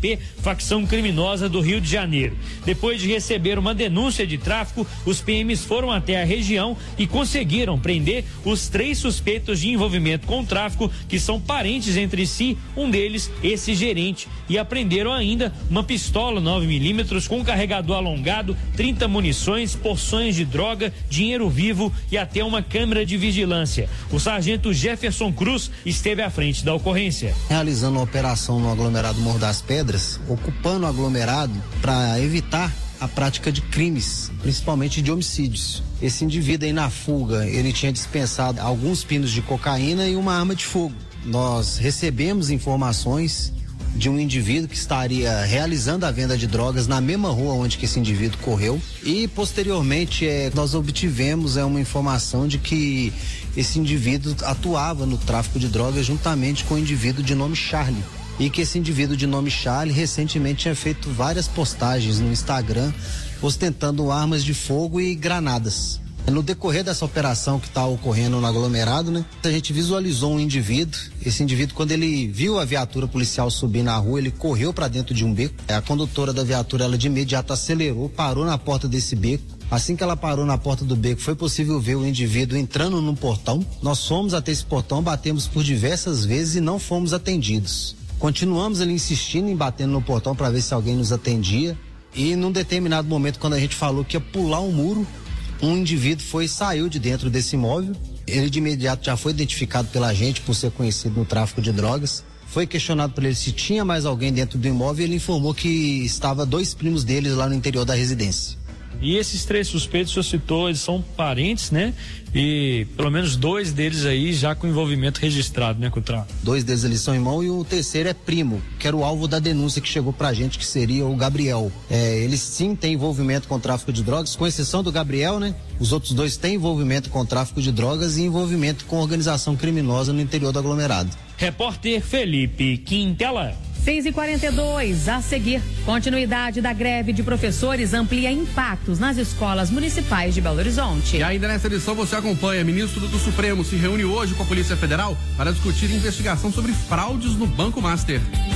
ACP, facção criminosa do Rio de Janeiro. Depois de receber uma denúncia de tráfico, os PMs foram até a região e conseguiram prender os 3 suspeitos de envolvimento com o tráfico, que são parentes entre si, um deles, esse gerente, e apreenderam ainda uma pistola 9mm com carregador alongado, 30 munições, porções de droga, dinheiro vivo e até uma câmera de vigilância. O sargento Jefferson Cruz esteve à frente da ocorrência. Realizando uma operação no aglomerado Morro das Pedras, ocupando o aglomerado para evitar a prática de crimes, principalmente de homicídios. Esse indivíduo aí na fuga, ele tinha dispensado alguns pinos de cocaína e uma arma de fogo. Nós recebemos informações de um indivíduo que estaria realizando a venda de drogas na mesma rua onde que esse indivíduo correu, e posteriormente nós obtivemos uma informação de que esse indivíduo atuava no tráfico de drogas juntamente com um indivíduo de nome Charlie, e que esse indivíduo de nome Charlie recentemente tinha feito várias postagens no Instagram ostentando armas de fogo e granadas. No decorrer dessa operação que está ocorrendo no aglomerado, né, a gente visualizou um indivíduo. Esse indivíduo, quando ele viu a viatura policial subir na rua, ele correu para dentro de um beco. A condutora da viatura, ela de imediato acelerou, parou na porta desse beco. Assim que ela parou na porta do beco, foi possível ver o indivíduo entrando num portão. Nós fomos até esse portão, batemos por diversas vezes e não fomos atendidos. Continuamos ali insistindo em bater no portão para ver se alguém nos atendia. E num determinado momento, quando a gente falou que ia pular um muro, um indivíduo saiu de dentro desse imóvel. Ele de imediato já foi identificado pela gente por ser conhecido no tráfico de drogas. Foi questionado por ele se tinha mais alguém dentro do imóvel e ele informou que estava 2 primos deles lá no interior da residência. E esses 3 suspeitos que o senhor citou, eles são parentes, né? E pelo menos 2 deles aí já com envolvimento registrado, né, com o tráfico. 2 deles ali são irmãos e o terceiro é primo, que era o alvo da denúncia que chegou pra gente, que seria o Gabriel. Ele sim tem envolvimento com o tráfico de drogas, com exceção do Gabriel, né? Os outros 2 têm envolvimento com o tráfico de drogas e envolvimento com organização criminosa no interior do aglomerado. Repórter Felipe Quintela. 6h42, a seguir, continuidade da greve de professores amplia impactos nas escolas municipais de Belo Horizonte. E ainda nessa edição você acompanha, ministro do Supremo se reúne hoje com a Polícia Federal para discutir investigação sobre fraudes no Banco Master.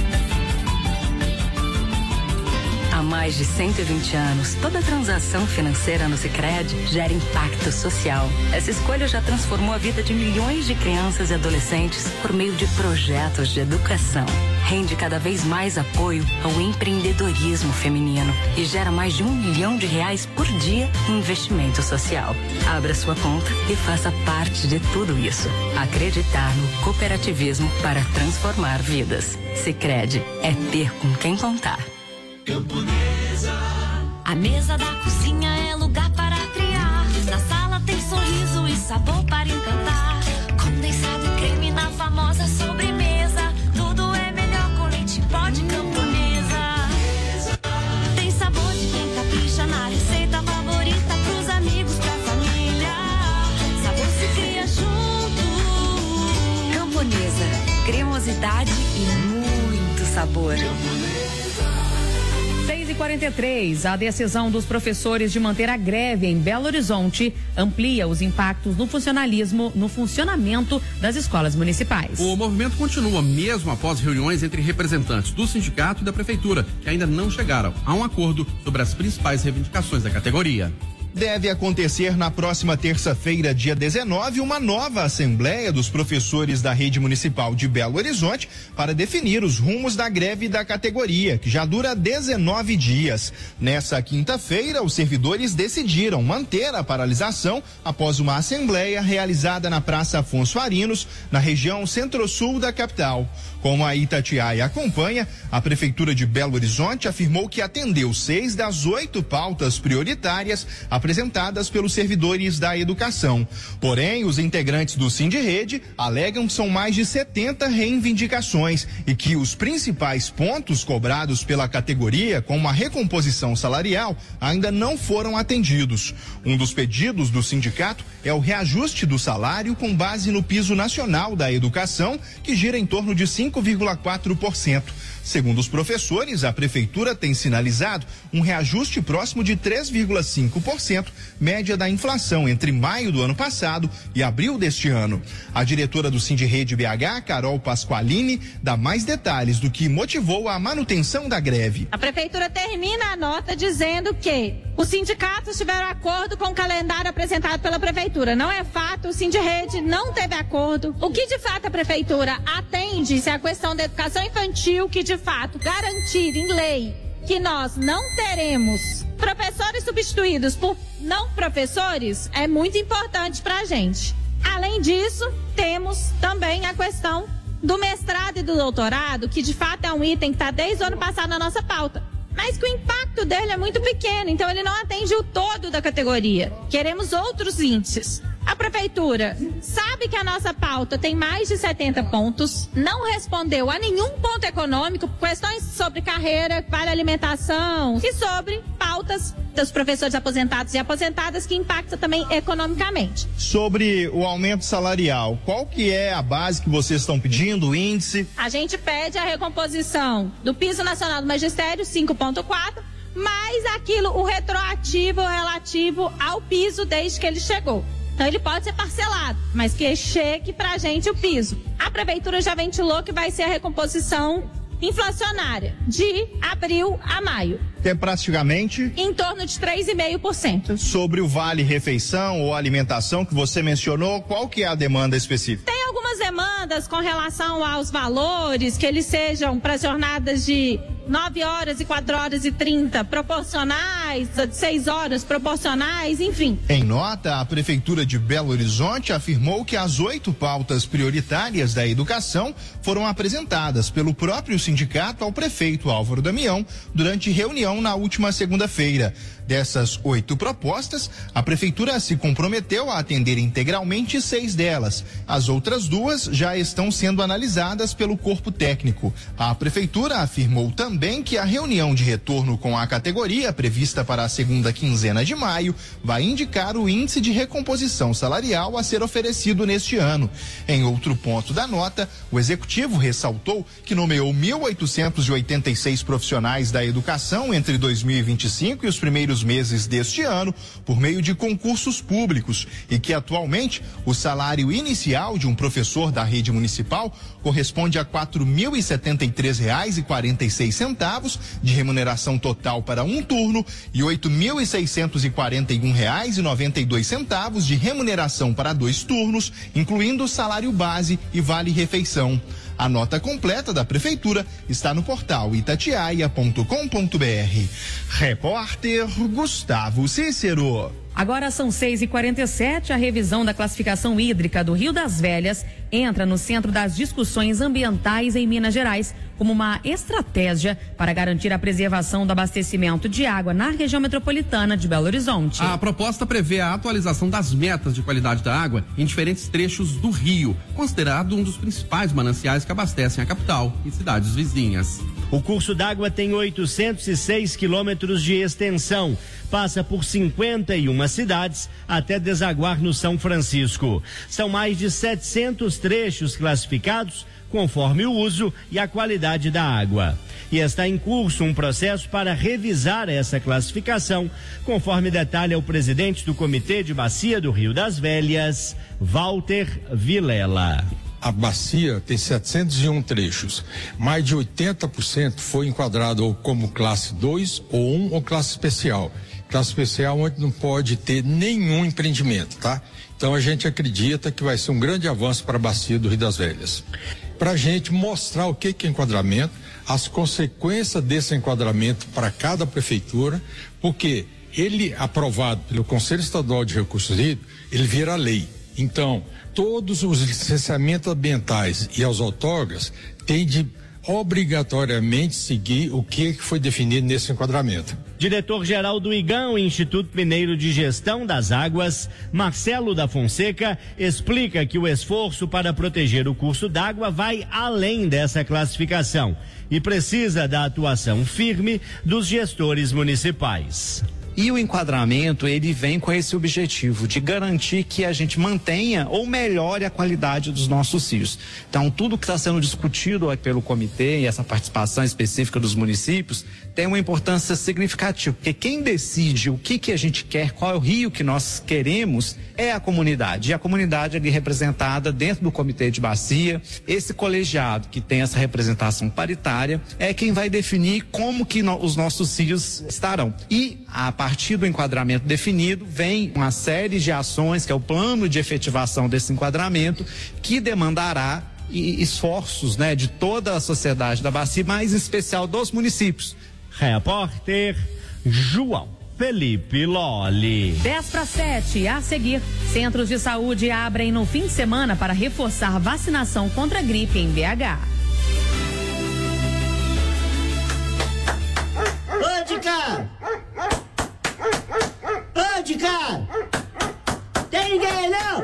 Há mais de 120 anos, toda transação financeira no Sicredi gera impacto social. Essa escolha já transformou a vida de milhões de crianças e adolescentes por meio de projetos de educação. Rende cada vez mais apoio ao empreendedorismo feminino e gera mais de R$1 milhão por dia em investimento social. Abra sua conta e faça parte de tudo isso. Acreditar no cooperativismo para transformar vidas. Sicredi é ter com quem contar. Camponesa. A mesa da cozinha é lugar para criar. Na sala tem sorriso e sabor para encantar. Condensado e creme na famosa sobremesa. Tudo é melhor com leite pó de Camponesa. Tem sabor de quem capricha na receita favorita. Pros amigos, pra família. Sabor se cria junto. Camponesa, cremosidade e muito sabor. 6h43, a decisão dos professores de manter a greve em Belo Horizonte amplia os impactos no funcionamento das escolas municipais. O movimento continua mesmo após reuniões entre representantes do sindicato e da prefeitura, que ainda não chegaram a um acordo sobre as principais reivindicações da categoria. Deve acontecer na próxima terça-feira, dia 19, uma nova assembleia dos professores da rede municipal de Belo Horizonte para definir os rumos da greve da categoria, que já dura 19 dias. Nessa quinta-feira, os servidores decidiram manter a paralisação após uma assembleia realizada na Praça Afonso Arinos, na região centro-sul da capital. Como a Itatiaia acompanha, a Prefeitura de Belo Horizonte afirmou que atendeu 6 das 8 pautas prioritárias apresentadas pelos servidores da educação. Porém, os integrantes do Sindirrede alegam que são mais de 70 reivindicações e que os principais pontos cobrados pela categoria, como a recomposição salarial, ainda não foram atendidos. Um dos pedidos do sindicato é o reajuste do salário com base no piso nacional da educação, que gira em torno de 5,4%. Segundo os professores, a prefeitura tem sinalizado um reajuste próximo de 3,5%, média da inflação entre maio do ano passado e abril deste ano. A diretora do Sindirrede BH, Carol Pasqualini, dá mais detalhes do que motivou a manutenção da greve. A prefeitura termina a nota dizendo que os sindicatos tiveram acordo com o calendário apresentado pela prefeitura. Não é fato, o Sindirrede não teve acordo. O que de fato a prefeitura atende é a questão da educação infantil, que de fato garantir em lei que nós não teremos professores substituídos por não professores é muito importante para a gente. Além disso, temos também a questão do mestrado e do doutorado, que de fato é um item que está desde o ano passado na nossa pauta, mas que o impacto dele é muito pequeno, então ele não atende o todo da categoria. Queremos outros índices. A prefeitura sabe que a nossa pauta tem mais de 70 pontos, não respondeu a nenhum ponto econômico, questões sobre carreira, vale alimentação e sobre pautas dos professores aposentados e aposentadas que impacta também economicamente. Sobre o aumento salarial, qual que é a base que vocês estão pedindo, o índice? A gente pede a recomposição do piso nacional do magistério, 5,4%, mais o retroativo relativo ao piso desde que ele chegou. Então ele pode ser parcelado, mas que chegue pra gente o piso. A prefeitura já ventilou que vai ser a recomposição inflacionária de abril a maio. Que é praticamente em torno de 3,5%. Sobre o vale refeição ou alimentação que você mencionou, qual que é a demanda específica? Tem algumas demandas com relação aos valores, que eles sejam para jornadas de 9 horas e 4 horas e 30 proporcionais, 6 horas proporcionais, enfim. Em nota, a Prefeitura de Belo Horizonte afirmou que as 8 pautas prioritárias da educação foram apresentadas pelo próprio sindicato ao prefeito Álvaro Damião durante reunião na última segunda-feira. Dessas 8 propostas, a Prefeitura se comprometeu a atender integralmente 6 delas. As outras 2 já estão sendo analisadas pelo corpo técnico. A Prefeitura afirmou também que a reunião de retorno com a categoria, prevista para a segunda quinzena de maio, vai indicar o índice de recomposição salarial a ser oferecido neste ano. Em outro ponto da nota, o Executivo ressaltou que nomeou 1.886 profissionais da educação entre 2025 e os primeiros meses deste ano, por meio de concursos públicos, e que atualmente o salário inicial de um professor da rede municipal corresponde a R$ 4.073,46 de remuneração total para um turno e R$ 8.641,92 de remuneração para 2 turnos, incluindo salário base e vale-refeição. A nota completa da Prefeitura está no portal itatiaia.com.br. Repórter Gustavo Cícero. Agora são 6h47, a revisão da classificação hídrica do Rio das Velhas entra no centro das discussões ambientais em Minas Gerais como uma estratégia para garantir a preservação do abastecimento de água na região metropolitana de Belo Horizonte. A proposta prevê a atualização das metas de qualidade da água em diferentes trechos do rio, considerado um dos principais mananciais que abastecem a capital e cidades vizinhas. O curso d'água tem 806 quilômetros de extensão, passa por 51 cidades até desaguar no São Francisco. São mais de 700 trechos classificados conforme o uso e a qualidade da água. E está em curso um processo para revisar essa classificação, conforme detalha o presidente do Comitê de Bacia do Rio das Velhas, Walter Vilela. A bacia tem 701 trechos. Mais de 80% foi enquadrado ou como classe 2 ou 1 ou classe especial. Classe especial onde não pode ter nenhum empreendimento, tá? Então a gente acredita que vai ser um grande avanço para a bacia do Rio das Velhas. Para a gente mostrar o que é enquadramento, as consequências desse enquadramento para cada prefeitura, porque ele, aprovado pelo Conselho Estadual de Recursos Hídricos, ele vira lei. Então, todos os licenciamentos ambientais e as outorgas têm de obrigatoriamente seguir o que foi definido nesse enquadramento. Diretor-geral do IGAM, Instituto Mineiro de Gestão das Águas, Marcelo da Fonseca, explica que o esforço para proteger o curso d'água vai além dessa classificação e precisa da atuação firme dos gestores municipais. E o enquadramento, ele vem com esse objetivo de garantir que a gente mantenha ou melhore a qualidade dos nossos sítios. Então, tudo que está sendo discutido pelo comitê e essa participação específica dos municípios tem uma importância significativa, porque quem decide o que a gente quer, qual é o rio que nós queremos, é a comunidade. E a comunidade ali representada dentro do comitê de bacia, esse colegiado que tem essa representação paritária, é quem vai definir como que os nossos sítios estarão. E a partir do enquadramento definido, vem uma série de ações, que é o plano de efetivação desse enquadramento, que demandará esforços, né, de toda a sociedade da bacia, mas em especial dos municípios. Repórter João Felipe Lolli. 6:50, a seguir, centros de saúde abrem no fim de semana para reforçar vacinação contra a gripe em BH. Ô, de cara! Ô, de cara! Tem ninguém aí, não?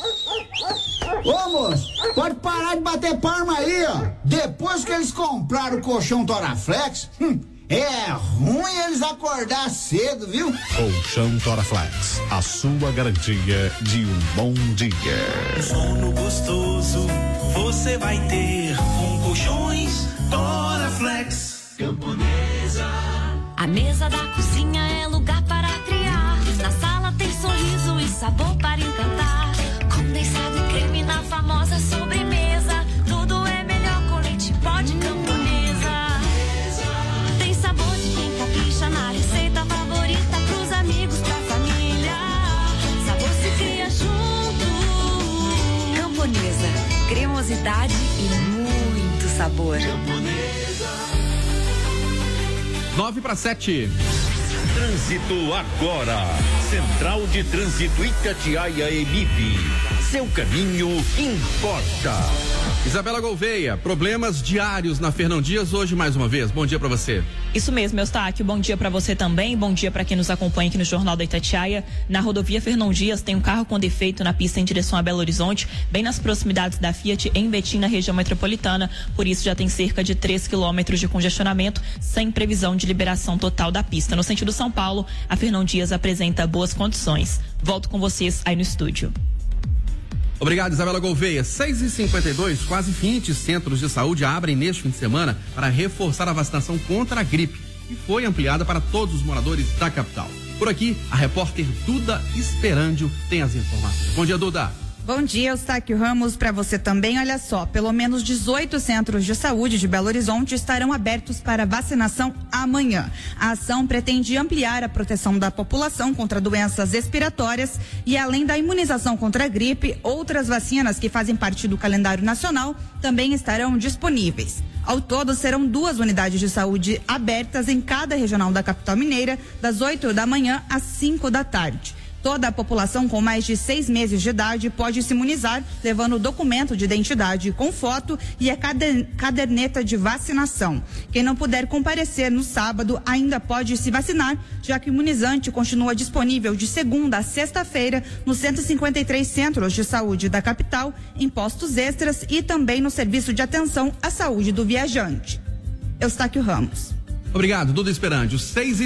Ô, moço, pode parar de bater palma aí, ó. Depois que eles compraram o colchão Toraflex, é ruim eles acordar cedo, viu? Colchão Toraflex, a sua garantia de um bom dia. Sono gostoso você vai ter com colchões Toraflex. Camponesa. A mesa da cozinha é lugar para criar. Na sala tem sorriso e sabor para encantar. Condensado e creme na famosa sobremesa. Tudo é melhor com leite pó de Camponesa. Tem sabor de quem capricha na receita favorita pros amigos, pra família. Sabor se cria junto. Camponesa, cremosidade e muito sabor. 9:07. Trânsito agora. Central de Trânsito Itatiaia Emip. Seu caminho importa. Isabela Gouveia, problemas diários na Fernão Dias hoje mais uma vez. Bom dia pra você. Isso mesmo, Eustáquio. Bom dia pra você também. Bom dia pra quem nos acompanha aqui no Jornal da Itatiaia. Na rodovia Fernão Dias tem um carro com defeito na pista em direção a Belo Horizonte, bem nas proximidades da Fiat em Betim, na região metropolitana. Por isso já tem cerca de 3 quilômetros de congestionamento, sem previsão de liberação total da pista. No sentido São Paulo, a Fernão Dias apresenta boas condições. Volto com vocês aí no estúdio. Obrigado, Isabela Gouveia. 6h52, quase 20 centros de saúde abrem neste fim de semana para reforçar a vacinação contra a gripe, que foi ampliada para todos os moradores da capital. Por aqui, a repórter Duda Esperandio tem as informações. Bom dia, Duda. Bom dia, Eustáquio Ramos, para você também. Olha só, pelo menos 18 centros de saúde de Belo Horizonte estarão abertos para vacinação amanhã. A ação pretende ampliar a proteção da população contra doenças respiratórias e, além da imunização contra a gripe, outras vacinas que fazem parte do calendário nacional também estarão disponíveis. Ao todo, serão 2 unidades de saúde abertas em cada regional da capital mineira, das 8 da manhã às 5 da tarde. Toda a população com mais de 6 meses de idade pode se imunizar, levando o documento de identidade com foto e a caderneta de vacinação. Quem não puder comparecer no sábado ainda pode se vacinar, já que o imunizante continua disponível de segunda a sexta-feira nos 153 centros de saúde da capital, em postos extras e também no serviço de atenção à saúde do viajante. Eustáquio Ramos. Obrigado, Duda Esperandio.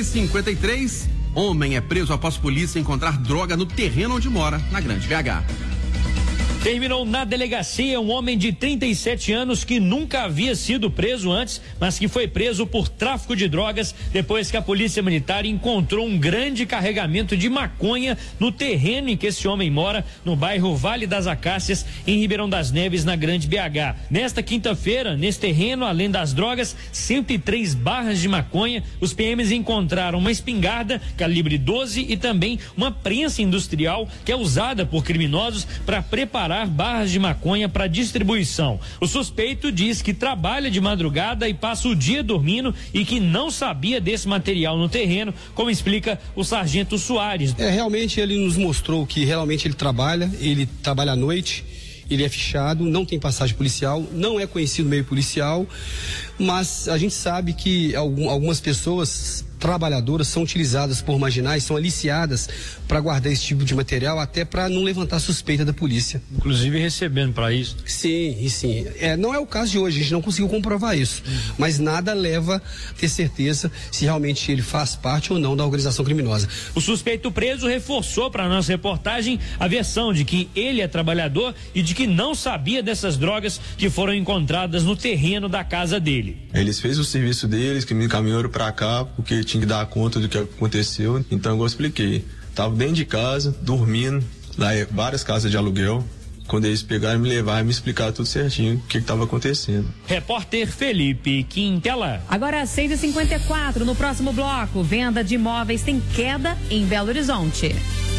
6h53. Homem é preso após polícia encontrar droga no terreno onde mora, na Grande BH. Terminou na delegacia um homem de 37 anos que nunca havia sido preso antes, mas que foi preso por tráfico de drogas depois que a polícia militar encontrou um grande carregamento de maconha no terreno em que esse homem mora, no bairro Vale das Acácias, em Ribeirão das Neves, na Grande BH. Nesta quinta-feira, nesse terreno, além das drogas, 103 barras de maconha, os PMs encontraram uma espingarda calibre 12 e também uma prensa industrial que é usada por criminosos para preparar barras de maconha para distribuição. O suspeito diz que trabalha de madrugada e passa o dia dormindo e que não sabia desse material no terreno, como explica o sargento Soares. Realmente ele nos mostrou que realmente ele trabalha à noite, ele é fichado, não tem passagem policial, não é conhecido no meio policial, mas a gente sabe que algumas pessoas trabalhadoras são utilizadas por marginais, são aliciadas para guardar esse tipo de material, até para não levantar suspeita da polícia. Inclusive recebendo para isso? Sim. Não é o caso de hoje, a gente não conseguiu comprovar isso, mas nada leva a ter certeza se realmente ele faz parte ou não da organização criminosa. O suspeito preso reforçou para nossa reportagem a versão de que ele é trabalhador e de que não sabia dessas drogas que foram encontradas no terreno da casa dele. Eles fez o serviço deles, que me encaminharam para cá porque tinha que dar conta do que aconteceu, então eu expliquei. Tava dentro de casa, dormindo, lá várias casas de aluguel. Quando eles pegaram, me levaram e me explicaram tudo certinho o que estava acontecendo. Repórter Felipe Quintela. Agora 6h54, no próximo bloco, venda de imóveis tem queda em Belo Horizonte.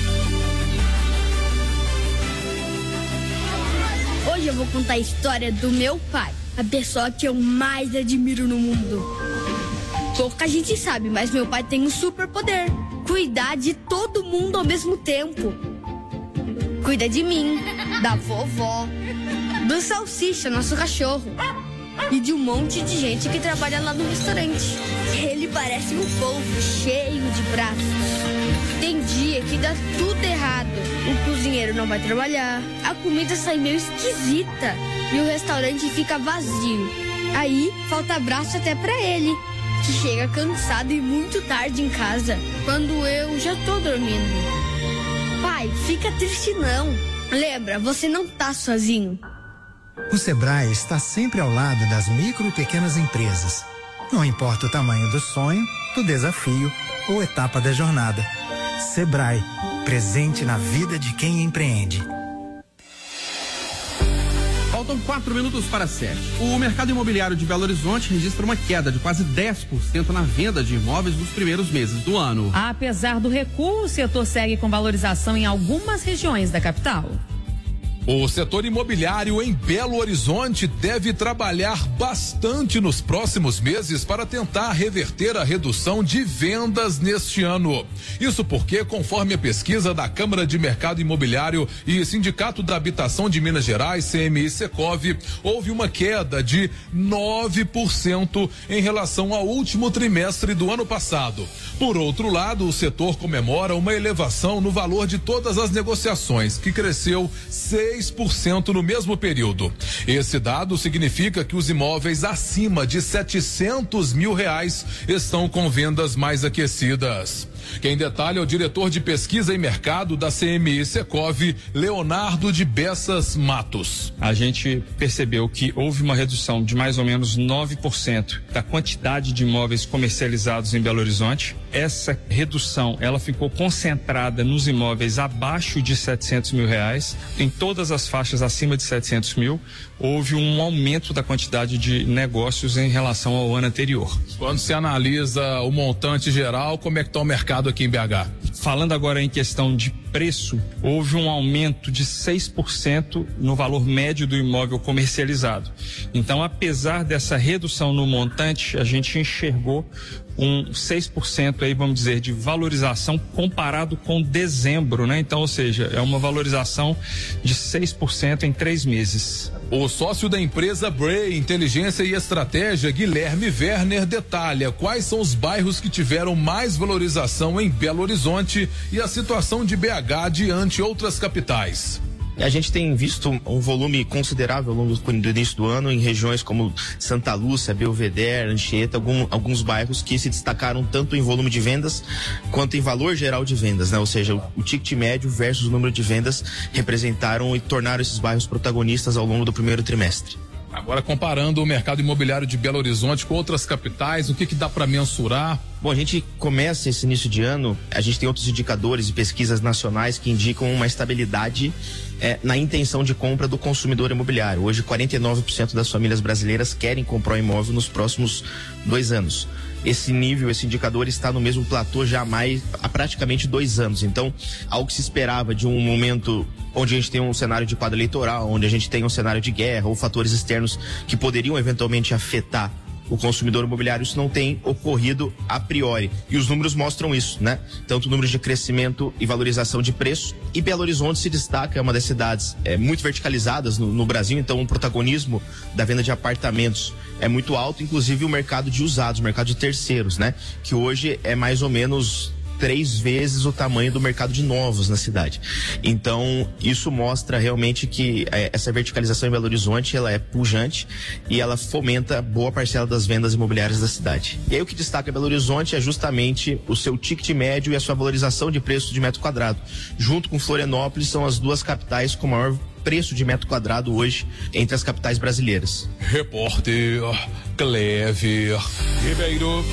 Hoje eu vou contar a história do meu pai, a pessoa que eu mais admiro no mundo. Pouca gente sabe, mas meu pai tem um superpoder: cuidar de todo mundo ao mesmo tempo. Cuida de mim, da vovó, do Salsicha, nosso cachorro, e de um monte de gente que trabalha lá no restaurante. Ele parece um polvo cheio de braços. Tem dia que dá tudo errado. O cozinheiro não vai trabalhar, a comida sai meio esquisita e o restaurante fica vazio. Aí falta braço até pra ele, que chega cansado e muito tarde em casa, quando eu já tô dormindo. Pai, fica triste não. Lembra, você não tá sozinho. O Sebrae está sempre ao lado das micro e pequenas empresas. Não importa o tamanho do sonho, do desafio ou etapa da jornada. Sebrae, presente na vida de quem empreende. Faltam 4 minutos para 7. O mercado imobiliário de Belo Horizonte registra uma queda de quase 10% na venda de imóveis nos primeiros meses do ano. Apesar do recuo, o setor segue com valorização em algumas regiões da capital. O setor imobiliário em Belo Horizonte deve trabalhar bastante nos próximos meses para tentar reverter a redução de vendas neste ano. Isso porque, conforme a pesquisa da Câmara de Mercado Imobiliário e Sindicato da Habitação de Minas Gerais, CMI Secov, houve uma queda de 9% em relação ao último trimestre do ano passado. Por outro lado, o setor comemora uma elevação no valor de todas as negociações, que cresceu 6% no mesmo período. Esse dado significa que os imóveis acima de R$700 mil estão com vendas mais aquecidas. Quem detalha é o diretor de pesquisa e mercado da CMI Secov, Leonardo de Bessas Matos. A gente percebeu que houve uma redução de mais ou menos 9% da quantidade de imóveis comercializados em Belo Horizonte. Essa redução, ela ficou concentrada nos imóveis abaixo de R$700 mil. Em todas as faixas acima de 700 mil, houve um aumento da quantidade de negócios em relação ao ano anterior. Quando se analisa o montante geral, como é que está o mercado aqui em BH? Falando agora em questão de preço, houve um aumento de 6% no valor médio do imóvel comercializado. Então, apesar dessa redução no montante, a gente enxergou um 6% aí, vamos dizer, de valorização comparado com dezembro, né? Então, ou seja, é uma valorização de 6% em 3 meses. O sócio da empresa Bray Inteligência e Estratégia, Guilherme Werner, detalha quais são os bairros que tiveram mais valorização em Belo Horizonte e a situação de BH diante outras capitais. A gente tem visto um volume considerável ao longo do início do ano em regiões como Santa Lúcia, Belvedere, Anchieta, alguns bairros que se destacaram tanto em volume de vendas quanto em valor geral de vendas, né? Ou seja, o ticket médio versus o número de vendas representaram e tornaram esses bairros protagonistas ao longo do primeiro trimestre. Agora, comparando o mercado imobiliário de Belo Horizonte com outras capitais, o que dá para mensurar? Bom, a gente começa esse início de ano, a gente tem outros indicadores e pesquisas nacionais que indicam uma estabilidade na intenção de compra do consumidor imobiliário. Hoje, 49% das famílias brasileiras querem comprar um imóvel nos próximos 2 anos. Esse nível, esse indicador está no mesmo platô já há praticamente 2 anos. Então, algo que se esperava de um momento onde a gente tem um cenário de quadro eleitoral, onde a gente tem um cenário de guerra ou fatores externos que poderiam eventualmente afetar o consumidor imobiliário, isso não tem ocorrido a priori. E os números mostram isso, né? Tanto números de crescimento e valorização de preço. E Belo Horizonte se destaca, é uma das cidades muito verticalizadas no Brasil, então o protagonismo da venda de apartamentos é muito alto, inclusive o mercado de usados, o mercado de terceiros, né? Que hoje é mais ou menos 3 vezes o tamanho do mercado de novos na cidade. Então, isso mostra realmente que essa verticalização em Belo Horizonte, ela é pujante e ela fomenta boa parcela das vendas imobiliárias da cidade. E aí o que destaca Belo Horizonte é justamente o seu ticket médio e a sua valorização de preço de metro quadrado. Junto com Florianópolis, são as duas capitais com maior preço de metro quadrado hoje entre as capitais brasileiras. Repórter Clever Ribeiro.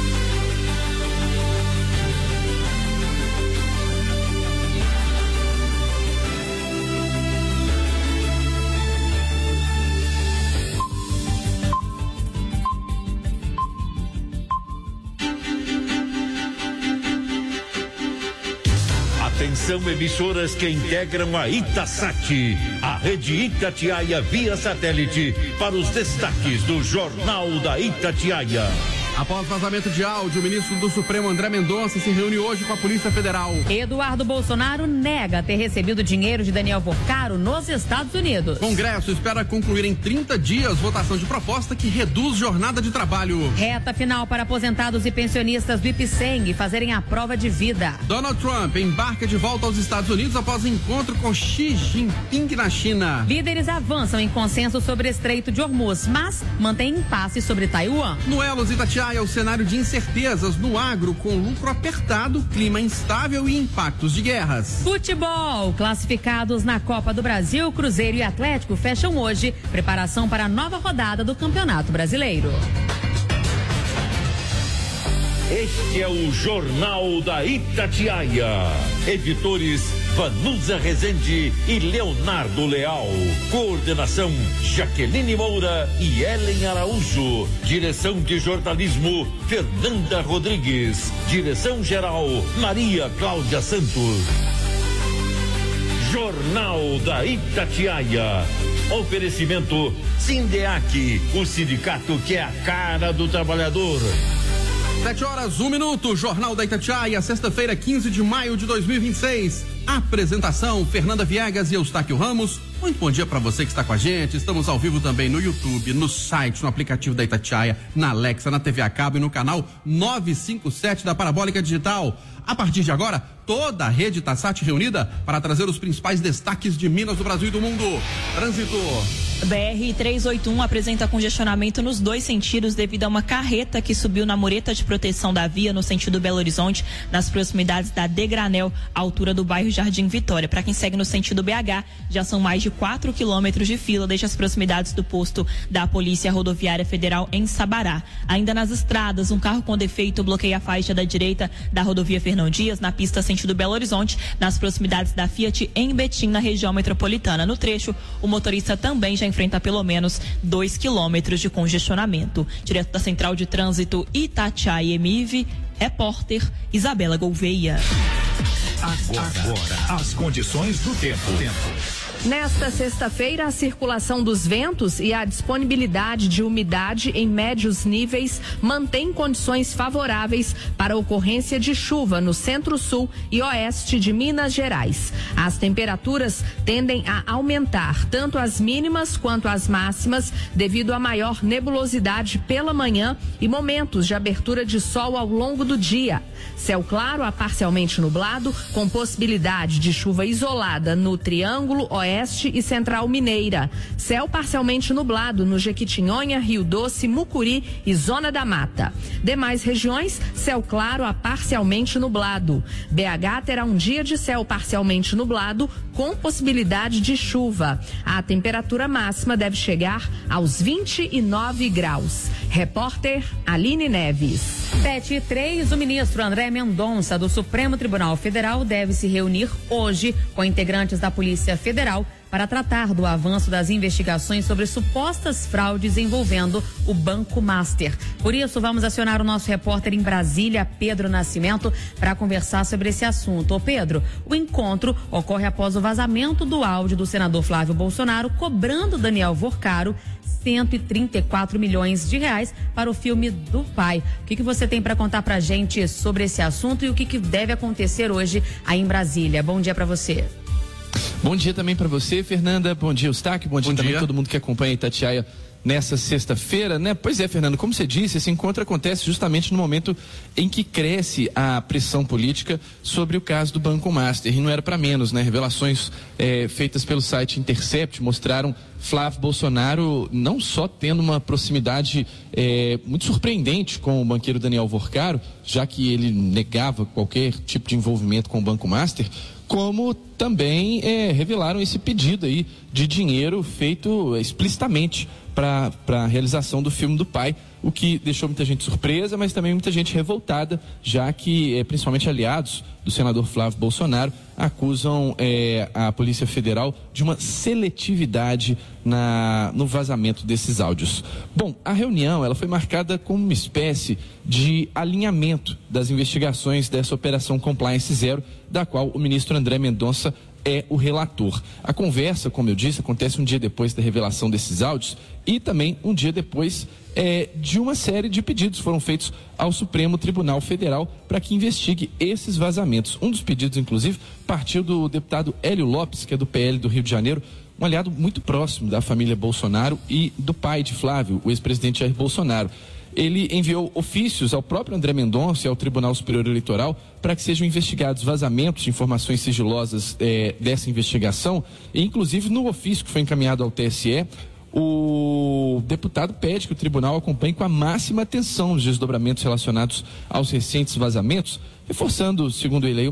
Atenção, emissoras que integram a Itasat, a rede Itatiaia via satélite, para os destaques do Jornal da Itatiaia. Após vazamento de áudio, o ministro do Supremo, André Mendonça, se reúne hoje com a Polícia Federal. Eduardo Bolsonaro nega ter recebido dinheiro de Daniel Porcaro nos Estados Unidos. Congresso espera concluir em 30 dias votação de proposta que reduz jornada de trabalho. Reta final para aposentados e pensionistas do Ipseng fazerem a prova de vida. Donald Trump embarca de volta aos Estados Unidos após encontro com Xi Jinping na China. Líderes avançam em consenso sobre Estreito de Hormuz, mas mantêm impasse sobre Taiwan. No Elos Itatiaia, o cenário de incertezas no agro, com lucro apertado, clima instável e impactos de guerras. Futebol. Classificados na Copa do Brasil, Cruzeiro e Atlético fecham hoje preparação para a nova rodada do Campeonato Brasileiro. Este é o Jornal da Itatiaia. Editores Vanusa Rezende e Leonardo Leal. Coordenação Jaqueline Moura e Ellen Araújo. Direção de jornalismo Fernanda Rodrigues. Direção-geral Maria Cláudia Santos. Jornal da Itatiaia. Oferecimento Sindeac, o sindicato que é a cara do trabalhador. 7h01, Jornal da Itatiaia, sexta-feira, 15 de maio de 2026. Apresentação, Fernanda Viegas e Eustáquio Ramos. Muito bom dia para você que está com a gente. Estamos ao vivo também no YouTube, no site, no aplicativo da Itatiaia, na Alexa, na TV a cabo e no canal 957 da Parabólica Digital. A partir de agora, toda a rede Itasat reunida para trazer os principais destaques de Minas, do Brasil e do mundo. Trânsito. BR-381 apresenta congestionamento nos dois sentidos devido a uma carreta que subiu na mureta de proteção da via no sentido Belo Horizonte, nas proximidades da Degranel, altura do bairro Jardim Vitória. Para quem segue no sentido BH, já são mais de 4 quilômetros de fila desde as proximidades do posto da Polícia Rodoviária Federal em Sabará. Ainda nas estradas, um carro com defeito bloqueia a faixa da direita da rodovia Fernão Dias, na pista sentido Belo Horizonte, nas proximidades da Fiat em Betim, na região metropolitana. No trecho, o motorista também já enfrenta pelo menos 2 quilômetros de congestionamento. Direto da Central de Trânsito Itatiaia Emive, repórter Isabela Gouveia. Agora, as condições do tempo. Nesta sexta-feira, a circulação dos ventos e a disponibilidade de umidade em médios níveis mantém condições favoráveis para a ocorrência de chuva no centro-sul e oeste de Minas Gerais. As temperaturas tendem a aumentar, tanto as mínimas quanto as máximas, devido a maior nebulosidade pela manhã e momentos de abertura de sol ao longo do dia. Céu claro a parcialmente nublado, com possibilidade de chuva isolada no Triângulo Oeste e Central Mineira. Céu parcialmente nublado no Jequitinhonha, Rio Doce, Mucuri e Zona da Mata. Demais regiões, céu claro a parcialmente nublado. BH terá um dia de céu parcialmente nublado, com possibilidade de chuva. A temperatura máxima deve chegar aos 29 graus. Repórter Aline Neves. 7h03, o ministro André Mendonça, do Supremo Tribunal Federal, deve se reunir hoje com integrantes da Polícia Federal para tratar do avanço das investigações sobre supostas fraudes envolvendo o Banco Master. Por isso, vamos acionar o nosso repórter em Brasília, Pedro Nascimento, para conversar sobre esse assunto. Ô Pedro, o encontro ocorre após o vazamento do áudio do senador Flávio Bolsonaro cobrando Daniel Vorcaro 134 milhões de reais para o filme do pai. O que você tem para contar pra gente sobre esse assunto e o que deve acontecer hoje aí em Brasília? Bom dia para você. Bom dia também para você, Fernanda. Bom dia, Eustáquio. Bom dia também a todo mundo que acompanha Itatiaia nessa sexta-feira, né? Pois é, Fernando, como você disse, esse encontro acontece justamente no momento em que cresce a pressão política sobre o caso do Banco Master, e não era para menos, né? Revelações feitas pelo site Intercept mostraram Flávio Bolsonaro não só tendo uma proximidade muito surpreendente com o banqueiro Daniel Vorcaro, já que ele negava qualquer tipo de envolvimento com o Banco Master, como também revelaram esse pedido aí de dinheiro feito explicitamente para a realização do filme do pai, o que deixou muita gente surpresa, mas também muita gente revoltada, já que principalmente aliados do senador Flávio Bolsonaro acusam a Polícia Federal de uma seletividade no vazamento desses áudios. Bom, a reunião ela foi marcada como uma espécie de alinhamento das investigações dessa Operação Compliance Zero, da qual o ministro André Mendonça é o relator. A conversa, como eu disse, acontece um dia depois da revelação desses áudios e também um dia depois de uma série de pedidos foram feitos ao Supremo Tribunal Federal para que investigue esses vazamentos. Um dos pedidos, inclusive, partiu do deputado Hélio Lopes, que é do PL do Rio de Janeiro, um aliado muito próximo da família Bolsonaro e do pai de Flávio, o ex-presidente Jair Bolsonaro. Ele enviou ofícios ao próprio André Mendonça e ao Tribunal Superior Eleitoral para que sejam investigados vazamentos de informações sigilosas dessa investigação. E, inclusive, no ofício que foi encaminhado ao TSE, o deputado pede que o tribunal acompanhe com a máxima atenção os desdobramentos relacionados aos recentes vazamentos, reforçando, segundo ele,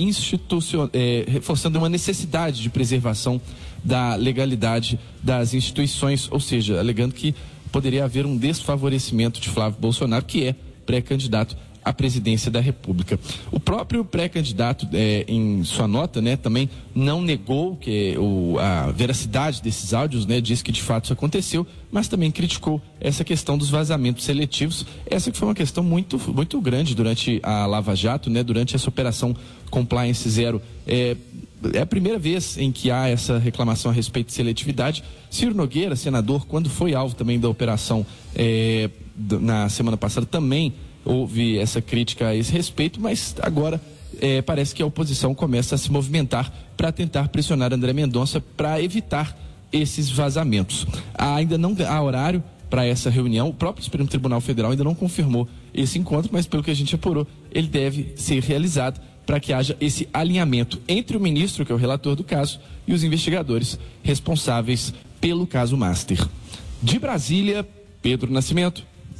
reforçando uma necessidade de preservação da legalidade das instituições, ou seja, alegando que poderia haver um desfavorecimento de Flávio Bolsonaro, que é pré-candidato à presidência da República. O próprio pré-candidato, em sua nota, né, também não negou a veracidade desses áudios, né, disse que de fato isso aconteceu, mas também criticou essa questão dos vazamentos seletivos. Essa que foi uma questão muito, muito grande durante a Lava Jato, né, durante essa Operação Compliance Zero. É a primeira vez em que há essa reclamação a respeito de seletividade. Ciro Nogueira, senador, quando foi alvo também da operação na semana passada, também houve essa crítica a esse respeito, mas agora parece que a oposição começa a se movimentar para tentar pressionar André Mendonça para evitar esses vazamentos. Ainda não há horário para essa reunião, o próprio Supremo Tribunal Federal ainda não confirmou esse encontro, mas pelo que a gente apurou, ele deve ser realizado para que haja esse alinhamento entre o ministro, que é o relator do caso, e os investigadores responsáveis pelo caso Master. De Brasília, Pedro Nascimento.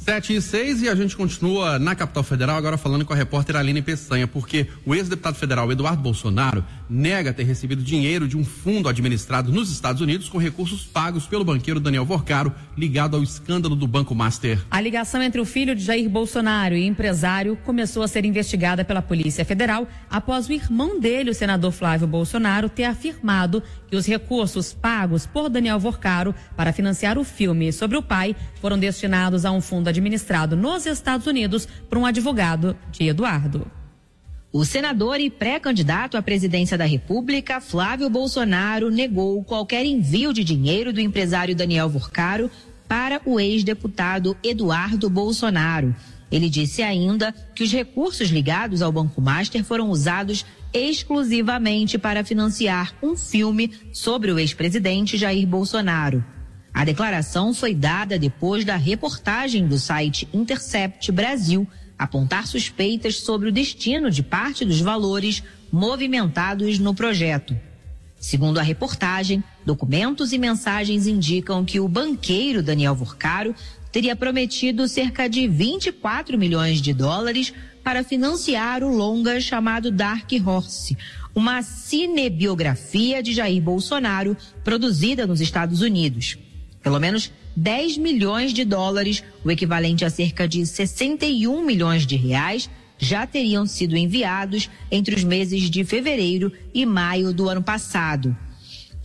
7h06 e a gente continua na capital federal, agora falando com a repórter Aline Peçanha, porque o ex-deputado federal Eduardo Bolsonaro nega ter recebido dinheiro de um fundo administrado nos Estados Unidos com recursos pagos pelo banqueiro Daniel Vorcaro, ligado ao escândalo do Banco Master. A ligação entre o filho de Jair Bolsonaro e empresário começou a ser investigada pela Polícia Federal após o irmão dele, o senador Flávio Bolsonaro, ter afirmado que os recursos pagos por Daniel Vorcaro para financiar o filme sobre o pai foram destinados a um fundo administrado nos Estados Unidos por um advogado de Eduardo. O senador e pré-candidato à presidência da República, Flávio Bolsonaro, negou qualquer envio de dinheiro do empresário Daniel Vorcaro para o ex-deputado Eduardo Bolsonaro. Ele disse ainda que os recursos ligados ao Banco Master foram usados exclusivamente para financiar um filme sobre o ex-presidente Jair Bolsonaro. A declaração foi dada depois da reportagem do site Intercept Brasil apontar suspeitas sobre o destino de parte dos valores movimentados no projeto. Segundo a reportagem, documentos e mensagens indicam que o banqueiro Daniel Vorcaro teria prometido cerca de 24 milhões de dólares para financiar o longa chamado Dark Horse, uma cinebiografia de Jair Bolsonaro produzida nos Estados Unidos. Pelo menos 10 milhões de dólares, o equivalente a cerca de 61 milhões de reais, já teriam sido enviados entre os meses de fevereiro e maio do ano passado.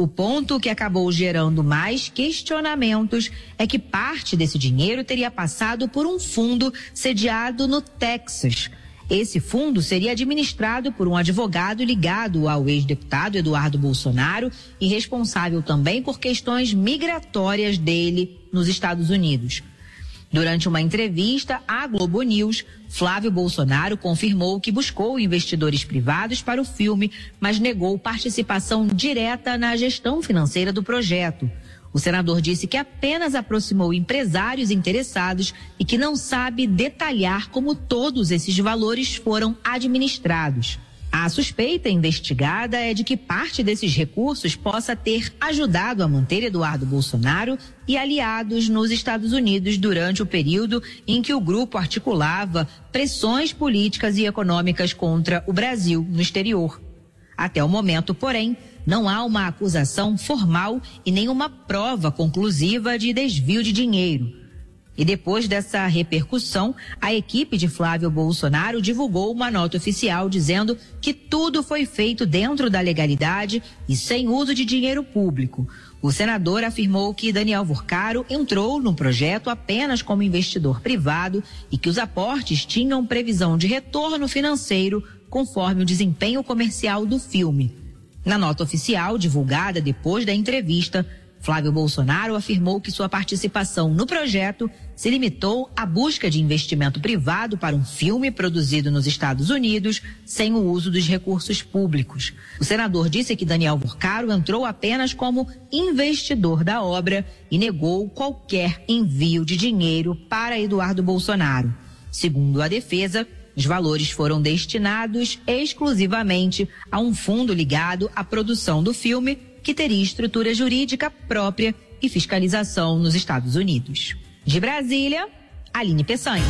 O ponto que acabou gerando mais questionamentos é que parte desse dinheiro teria passado por um fundo sediado no Texas. Esse fundo seria administrado por um advogado ligado ao ex-deputado Eduardo Bolsonaro e responsável também por questões migratórias dele nos Estados Unidos. Durante uma entrevista à Globo News, Flávio Bolsonaro confirmou que buscou investidores privados para o filme, mas negou participação direta na gestão financeira do projeto. O senador disse que apenas aproximou empresários interessados e que não sabe detalhar como todos esses valores foram administrados. A suspeita investigada é de que parte desses recursos possa ter ajudado a manter Eduardo Bolsonaro e aliados nos Estados Unidos durante o período em que o grupo articulava pressões políticas e econômicas contra o Brasil no exterior. Até o momento, porém, não há uma acusação formal e nenhuma prova conclusiva de desvio de dinheiro. E depois dessa repercussão, a equipe de Flávio Bolsonaro divulgou uma nota oficial dizendo que tudo foi feito dentro da legalidade e sem uso de dinheiro público. O senador afirmou que Daniel Vorcaro entrou no projeto apenas como investidor privado e que os aportes tinham previsão de retorno financeiro conforme o desempenho comercial do filme. Na nota oficial, divulgada depois da entrevista, Flávio Bolsonaro afirmou que sua participação no projeto se limitou à busca de investimento privado para um filme produzido nos Estados Unidos sem o uso dos recursos públicos. O senador disse que Daniel Vorcaro entrou apenas como investidor da obra e negou qualquer envio de dinheiro para Eduardo Bolsonaro. Segundo a defesa, os valores foram destinados exclusivamente a um fundo ligado à produção do filme, que teria estrutura jurídica própria e fiscalização nos Estados Unidos. De Brasília, Aline Peçanha.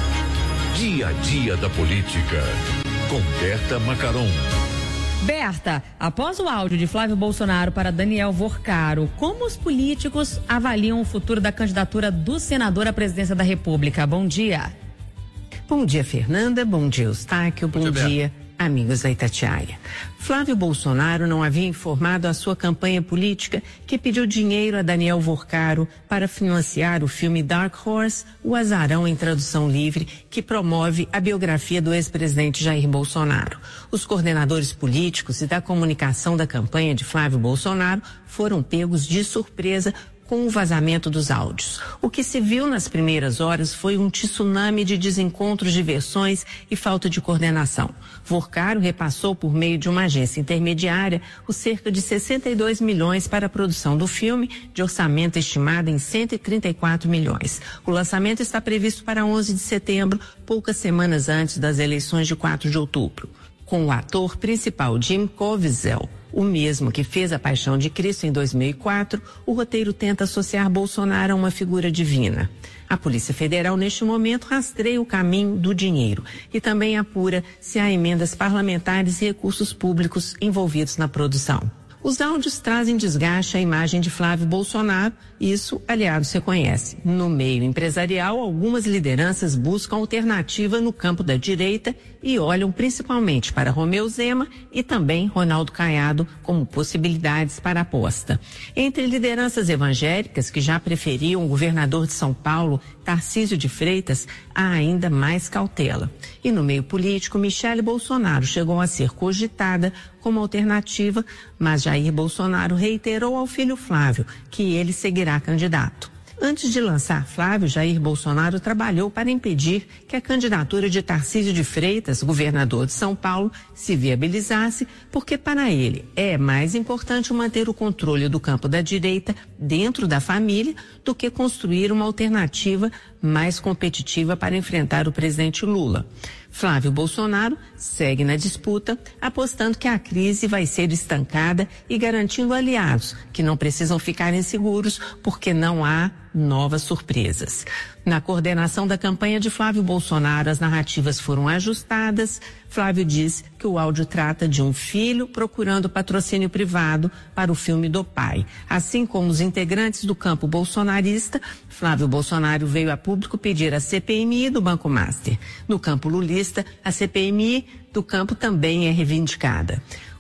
Dia a dia da política, com Berta Macaron. Berta, após o áudio de Flávio Bolsonaro para Daniel Vorcaro, como os políticos avaliam o futuro da candidatura do senador à presidência da República? Bom dia. Bom dia, Fernanda. Bom dia, Eustáquio. Bom dia, amigos da Itatiaia. Flávio Bolsonaro não havia informado a sua campanha política que pediu dinheiro a Daniel Vorcaro para financiar o filme Dark Horse, O Azarão em tradução livre, que promove a biografia do ex-presidente Jair Bolsonaro. Os coordenadores políticos e da comunicação da campanha de Flávio Bolsonaro foram pegos de surpresa com o vazamento dos áudios. O que se viu nas primeiras horas foi um tsunami de desencontros de versões e falta de coordenação. Vorcaro repassou por meio de uma agência intermediária os cerca de 62 milhões para a produção do filme, de orçamento estimado em 134 milhões. O lançamento está previsto para 11 de setembro, poucas semanas antes das eleições de 4 de outubro. Com o ator principal Jim Caviezel, o mesmo que fez A Paixão de Cristo em 2004, o roteiro tenta associar Bolsonaro a uma figura divina. A Polícia Federal, neste momento, rastreia o caminho do dinheiro e também apura se há emendas parlamentares e recursos públicos envolvidos na produção. Os áudios trazem desgaste à imagem de Flávio Bolsonaro, isso aliados reconhecem. No meio empresarial, algumas lideranças buscam alternativa no campo da direita e olham principalmente para Romeu Zema e também Ronaldo Caiado como possibilidades para aposta. Entre lideranças evangélicas que já preferiam o governador de São Paulo, Tarcísio de Freitas, há ainda mais cautela. E no meio político, Michele Bolsonaro chegou a ser cogitada como alternativa, mas Jair Bolsonaro reiterou ao filho Flávio que ele seguirá candidato. Antes de lançar Flávio, Jair Bolsonaro trabalhou para impedir que a candidatura de Tarcísio de Freitas, governador de São Paulo, se viabilizasse, porque para ele é mais importante manter o controle do campo da direita dentro da família do que construir uma alternativa mais competitiva para enfrentar o presidente Lula. Flávio Bolsonaro segue na disputa, apostando que a crise vai ser estancada e garantindo aliados que não precisam ficar inseguros porque não há novas surpresas. Na coordenação da campanha de Flávio Bolsonaro, as narrativas foram ajustadas. Flávio diz que o áudio trata de um filho procurando patrocínio privado para o filme do pai. Assim como os integrantes do campo bolsonarista, Flávio Bolsonaro veio a público pedir a CPMI do Banco Master. No campo lulista, a CPMI do campo também é reivindicada.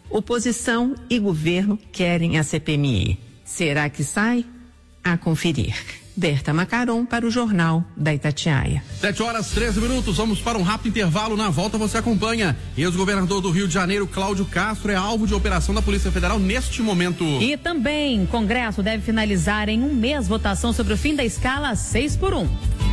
Oposição e governo querem a CPMI. Será que sai? A conferir. Berta Macaron para o Jornal da Itatiaia. 7h13, vamos para um rápido intervalo. Na volta você acompanha. Ex-governador do Rio de Janeiro, Cláudio Castro, é alvo de operação da Polícia Federal neste momento. E também, Congresso deve finalizar em um mês votação sobre o fim da escala 6x1.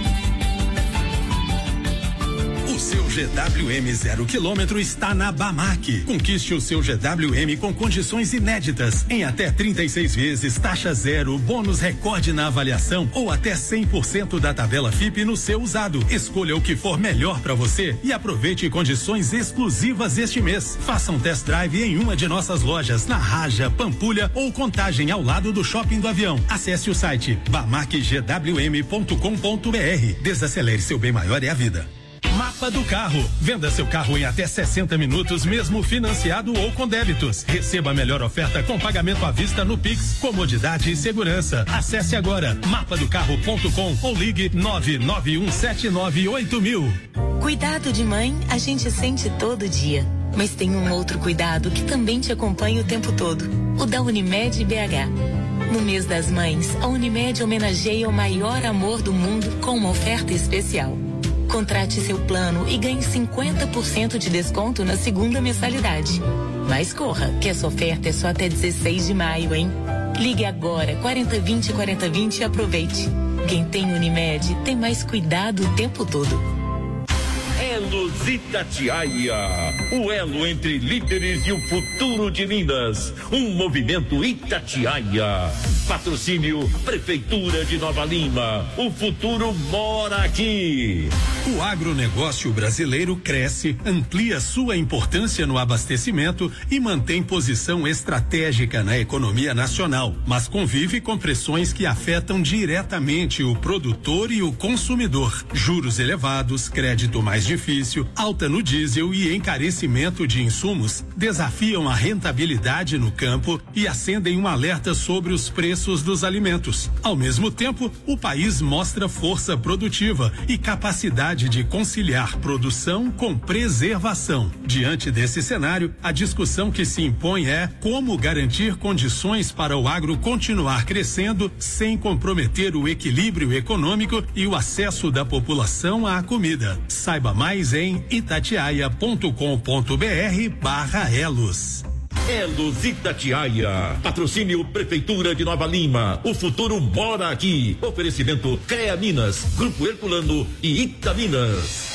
O seu GWM 0 km está na Bamac. Conquiste o seu GWM com condições inéditas, em até 36 vezes, taxa zero, bônus recorde na avaliação ou até 100% da tabela FIP no seu usado. Escolha o que for melhor para você e aproveite condições exclusivas este mês. Faça um test drive em uma de nossas lojas, na Raja, Pampulha ou Contagem, ao lado do Shopping do Avião. Acesse o site bamacgwm.com.br. Desacelere, seu bem maior é a vida. Mapa do Carro. Venda seu carro em até 60 minutos, mesmo financiado ou com débitos. Receba a melhor oferta com pagamento à vista no Pix, comodidade e segurança. Acesse agora mapadocarro.com ou ligue 991798000. Cuidado de mãe a gente sente todo dia, mas tem um outro cuidado que também te acompanha o tempo todo, o da Unimed BH. No mês das mães, a Unimed homenageia o maior amor do mundo com uma oferta especial. Contrate seu plano e ganhe 50% de desconto na segunda mensalidade. Mas corra, que essa oferta é só até 16 de maio, hein? Ligue agora, 4020-4020 e aproveite. Quem tem Unimed tem mais cuidado o tempo todo. Elos Itatiaia, o elo entre líderes e o futuro de Minas. Um movimento Itatiaia. Patrocínio Prefeitura de Nova Lima. O futuro mora aqui. O agronegócio brasileiro cresce, amplia sua importância no abastecimento e mantém posição estratégica na economia nacional, mas convive com pressões que afetam diretamente o produtor e o consumidor. Juros elevados, crédito mais difícil, alta no diesel e encarecimento de insumos desafiam a rentabilidade no campo e acendem um alerta sobre os preços dos alimentos. Ao mesmo tempo, o país mostra força produtiva e capacidade de conciliar produção com preservação. Diante desse cenário, a discussão que se impõe é como garantir condições para o agro continuar crescendo sem comprometer o equilíbrio econômico e o acesso da população à comida. Saiba mais em itatiaia.com.br/elos. Elos Itatiaia. Patrocínio Prefeitura de Nova Lima. O futuro mora aqui. Oferecimento CREA Minas, Grupo Herculano e Itaminas.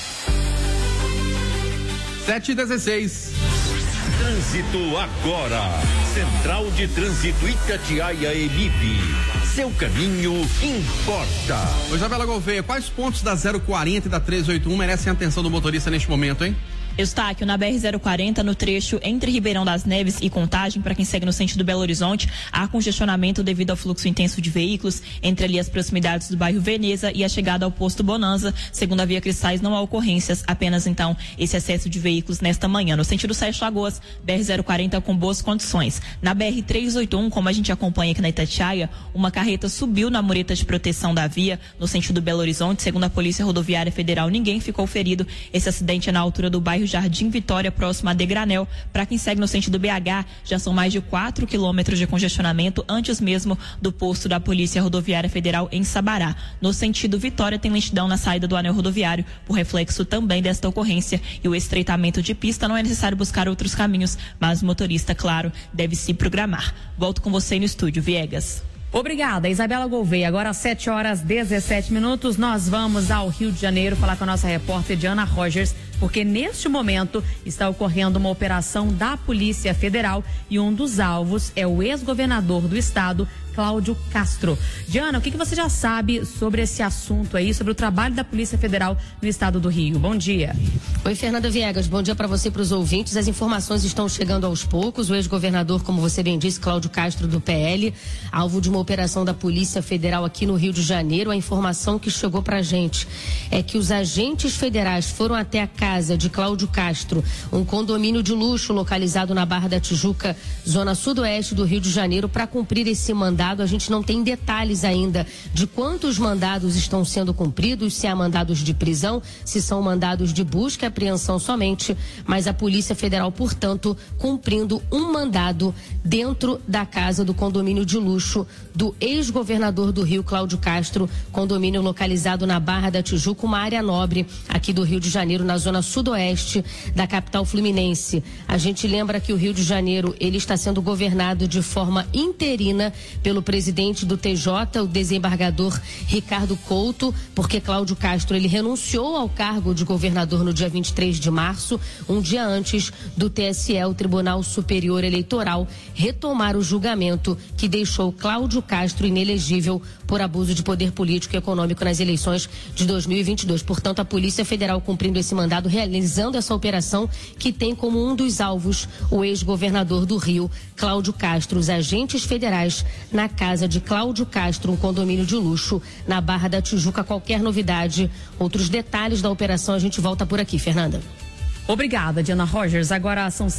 7h16. Trânsito agora. Central de Trânsito Itatiaia Emip. Seu caminho importa. Ô Isabela Gouveia, quais pontos da 040 e da 381 merecem a atenção do motorista neste momento, hein? Eustáquio, na BR-040, no trecho entre Ribeirão das Neves e Contagem, para quem segue no sentido Belo Horizonte, há congestionamento devido ao fluxo intenso de veículos entre ali as proximidades do bairro Veneza e a chegada ao posto Bonanza. Segundo a Via Cristais, não há ocorrências, apenas então esse excesso de veículos nesta manhã. No sentido Sete Lagoas, BR-040 com boas condições. Na BR-381, como a gente acompanha aqui na Itatiaia, uma carreta subiu na mureta de proteção da via no sentido Belo Horizonte. Segundo a Polícia Rodoviária Federal, ninguém ficou ferido. Esse acidente é na altura do bairro Jardim Vitória, próximo a Degranel. Para quem segue no sentido BH, já são mais de 4 quilômetros de congestionamento antes mesmo do posto da Polícia Rodoviária Federal em Sabará. No sentido Vitória, tem lentidão na saída do anel rodoviário, por reflexo também desta ocorrência, e o estreitamento de pista. Não é necessário buscar outros caminhos, mas o motorista, claro, deve se programar. Volto com você no estúdio, Viegas. Obrigada, Isabela Gouveia. Agora às 7h17, nós vamos ao Rio de Janeiro falar com a nossa repórter Diana Rogers, porque neste momento está ocorrendo uma operação da Polícia Federal e um dos alvos é o ex-governador do estado, Cláudio Castro. Diana, o que você já sabe sobre esse assunto aí, sobre o trabalho da Polícia Federal no estado do Rio? Bom dia. Oi, Fernanda Viegas, bom dia para você e para os ouvintes. As informações estão chegando aos poucos. O ex-governador, como você bem disse, Cláudio Castro, do PL, alvo de uma operação da Polícia Federal aqui no Rio de Janeiro. A informação que chegou pra gente é que os agentes federais foram até a casa de Cláudio Castro, um condomínio de luxo localizado na Barra da Tijuca, zona sudoeste do Rio de Janeiro, para cumprir esse mandado mandado. A gente não tem detalhes ainda de quantos mandados estão sendo cumpridos, se há mandados de prisão, se são mandados de busca e apreensão somente, mas a Polícia Federal, portanto, cumprindo um mandado dentro da casa do condomínio de luxo do ex-governador do Rio, Cláudio Castro, condomínio localizado na Barra da Tijuca, uma área nobre aqui do Rio de Janeiro, na zona sudoeste da capital fluminense. A gente lembra que o Rio de Janeiro, ele está sendo governado de forma interina pelo presidente do TJ, o desembargador Ricardo Couto, porque Cláudio Castro, ele renunciou ao cargo de governador no dia 23 de março, um dia antes do TSE, o Tribunal Superior Eleitoral, retomar o julgamento que deixou Cláudio Castro inelegível por abuso de poder político e econômico nas eleições de 2022. Portanto, a Polícia Federal cumprindo esse mandado, realizando essa operação que tem como um dos alvos o ex-governador do Rio, Cláudio Castro. Os agentes federais na casa de Cláudio Castro, um condomínio de luxo na Barra da Tijuca. Qualquer novidade, outros detalhes da operação, a gente volta por aqui, Fernanda. Obrigada, Diana Rogers. Agora são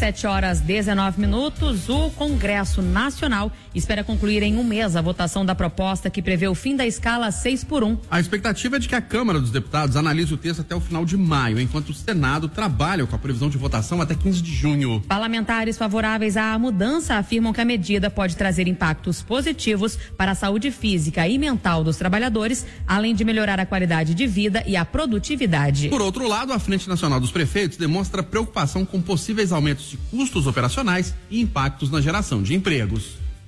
7h19. O Congresso Nacional espera concluir em um mês a votação da proposta que prevê o fim da escala 6x1. A expectativa é de que a Câmara dos Deputados analise o texto até o final de maio, enquanto o Senado trabalha com a previsão de votação até 15 de junho. Parlamentares favoráveis à mudança afirmam que a medida pode trazer impactos positivos para a saúde física e mental dos trabalhadores, além de melhorar a qualidade de vida e a produtividade. Por outro lado, a Frente Nacional dos Prefeitos demonstra preocupação com possíveis aumentos de custos operacionais e impactos na geração de empregos.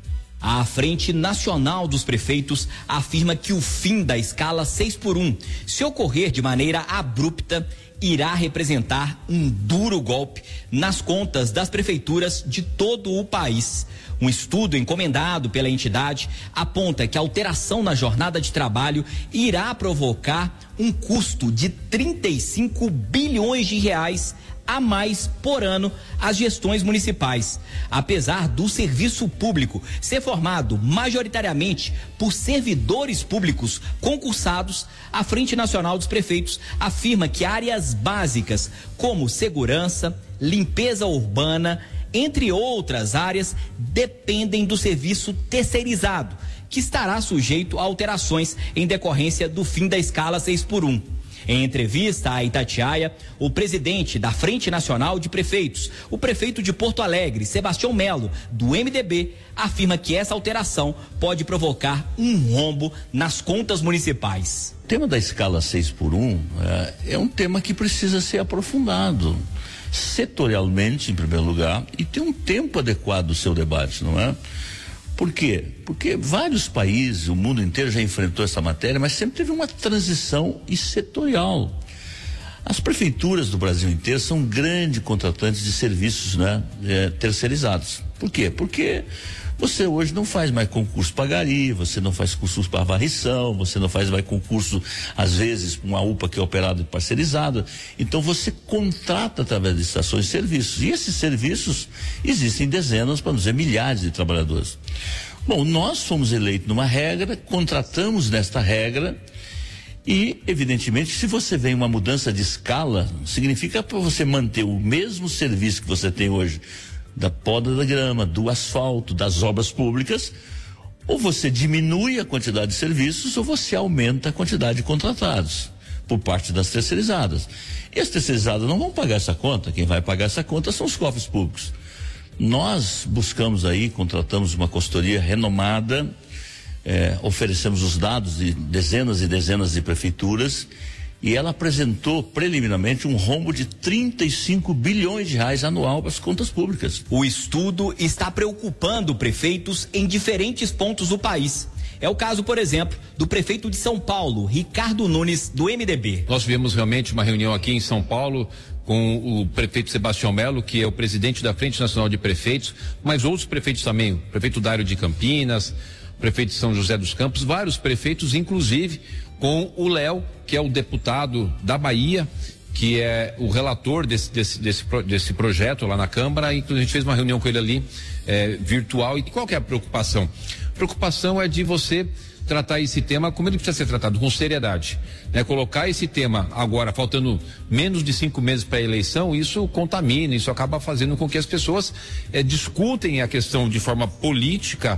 A Frente Nacional dos Prefeitos afirma que o fim da escala 6x1, se ocorrer de maneira abrupta, irá representar um duro golpe nas contas das prefeituras de todo o país. Um estudo encomendado pela entidade aponta que a alteração na jornada de trabalho irá provocar um custo de 35 bilhões de reais a mais por ano às gestões municipais. Apesar do serviço público ser formado majoritariamente por servidores públicos concursados, a Frente Nacional dos Prefeitos afirma que áreas básicas como segurança, limpeza urbana, entre outras áreas, dependem do serviço terceirizado, que estará sujeito a alterações em decorrência do fim da escala 6x1. Em entrevista à Itatiaia, o presidente da Frente Nacional de Prefeitos, o prefeito de Porto Alegre, Sebastião Melo, do MDB, afirma que essa alteração pode provocar um rombo nas contas municipais. O tema da escala 6x1 é um tema que precisa ser aprofundado setorialmente, em primeiro lugar, e ter um tempo adequado do seu debate, não é? Por quê? Porque vários países, o mundo inteiro já enfrentou essa matéria, mas sempre teve uma transição setorial. As prefeituras do Brasil inteiro são grandes contratantes de serviços, né, terceirizados. Por quê? Porque você hoje não faz mais concurso para gari, você não faz concurso para varrição, você não faz mais concurso, às vezes, com uma UPA que é operada e parcerizada. Então você contrata através de estações de serviços. E esses serviços existem dezenas, para não dizer milhares de trabalhadores. Bom, nós fomos eleitos numa regra, contratamos nesta regra. E, evidentemente, se você vem uma mudança de escala, significa para você manter o mesmo serviço que você tem hoje, da poda da grama, do asfalto, das obras públicas, ou você diminui a quantidade de serviços ou você aumenta a quantidade de contratados por parte das terceirizadas. E as terceirizadas não vão pagar essa conta, quem vai pagar essa conta são os cofres públicos. Nós buscamos aí, contratamos uma consultoria renomada, oferecemos os dados de dezenas e dezenas de prefeituras e ela apresentou preliminarmente um rombo de 35 bilhões de reais anual para as contas públicas. O estudo está preocupando prefeitos em diferentes pontos do país. É o caso, por exemplo, do prefeito de São Paulo, Ricardo Nunes, do MDB. Nós tivemos realmente uma reunião aqui em São Paulo com o prefeito Sebastião Melo, que é o presidente da Frente Nacional de Prefeitos, mas outros prefeitos também, o prefeito Dário de Campinas, o prefeito de São José dos Campos, vários prefeitos, inclusive com o Léo, que é o deputado da Bahia, que é o relator desse projeto lá na Câmara. Inclusive a gente fez uma reunião com ele ali, virtual. E qual que é a preocupação? A preocupação é de você tratar esse tema como ele precisa ser tratado, com seriedade, né? Colocar esse tema agora, faltando menos de 5 meses para a eleição, isso contamina, isso acaba fazendo com que as pessoas discutem a questão de forma política,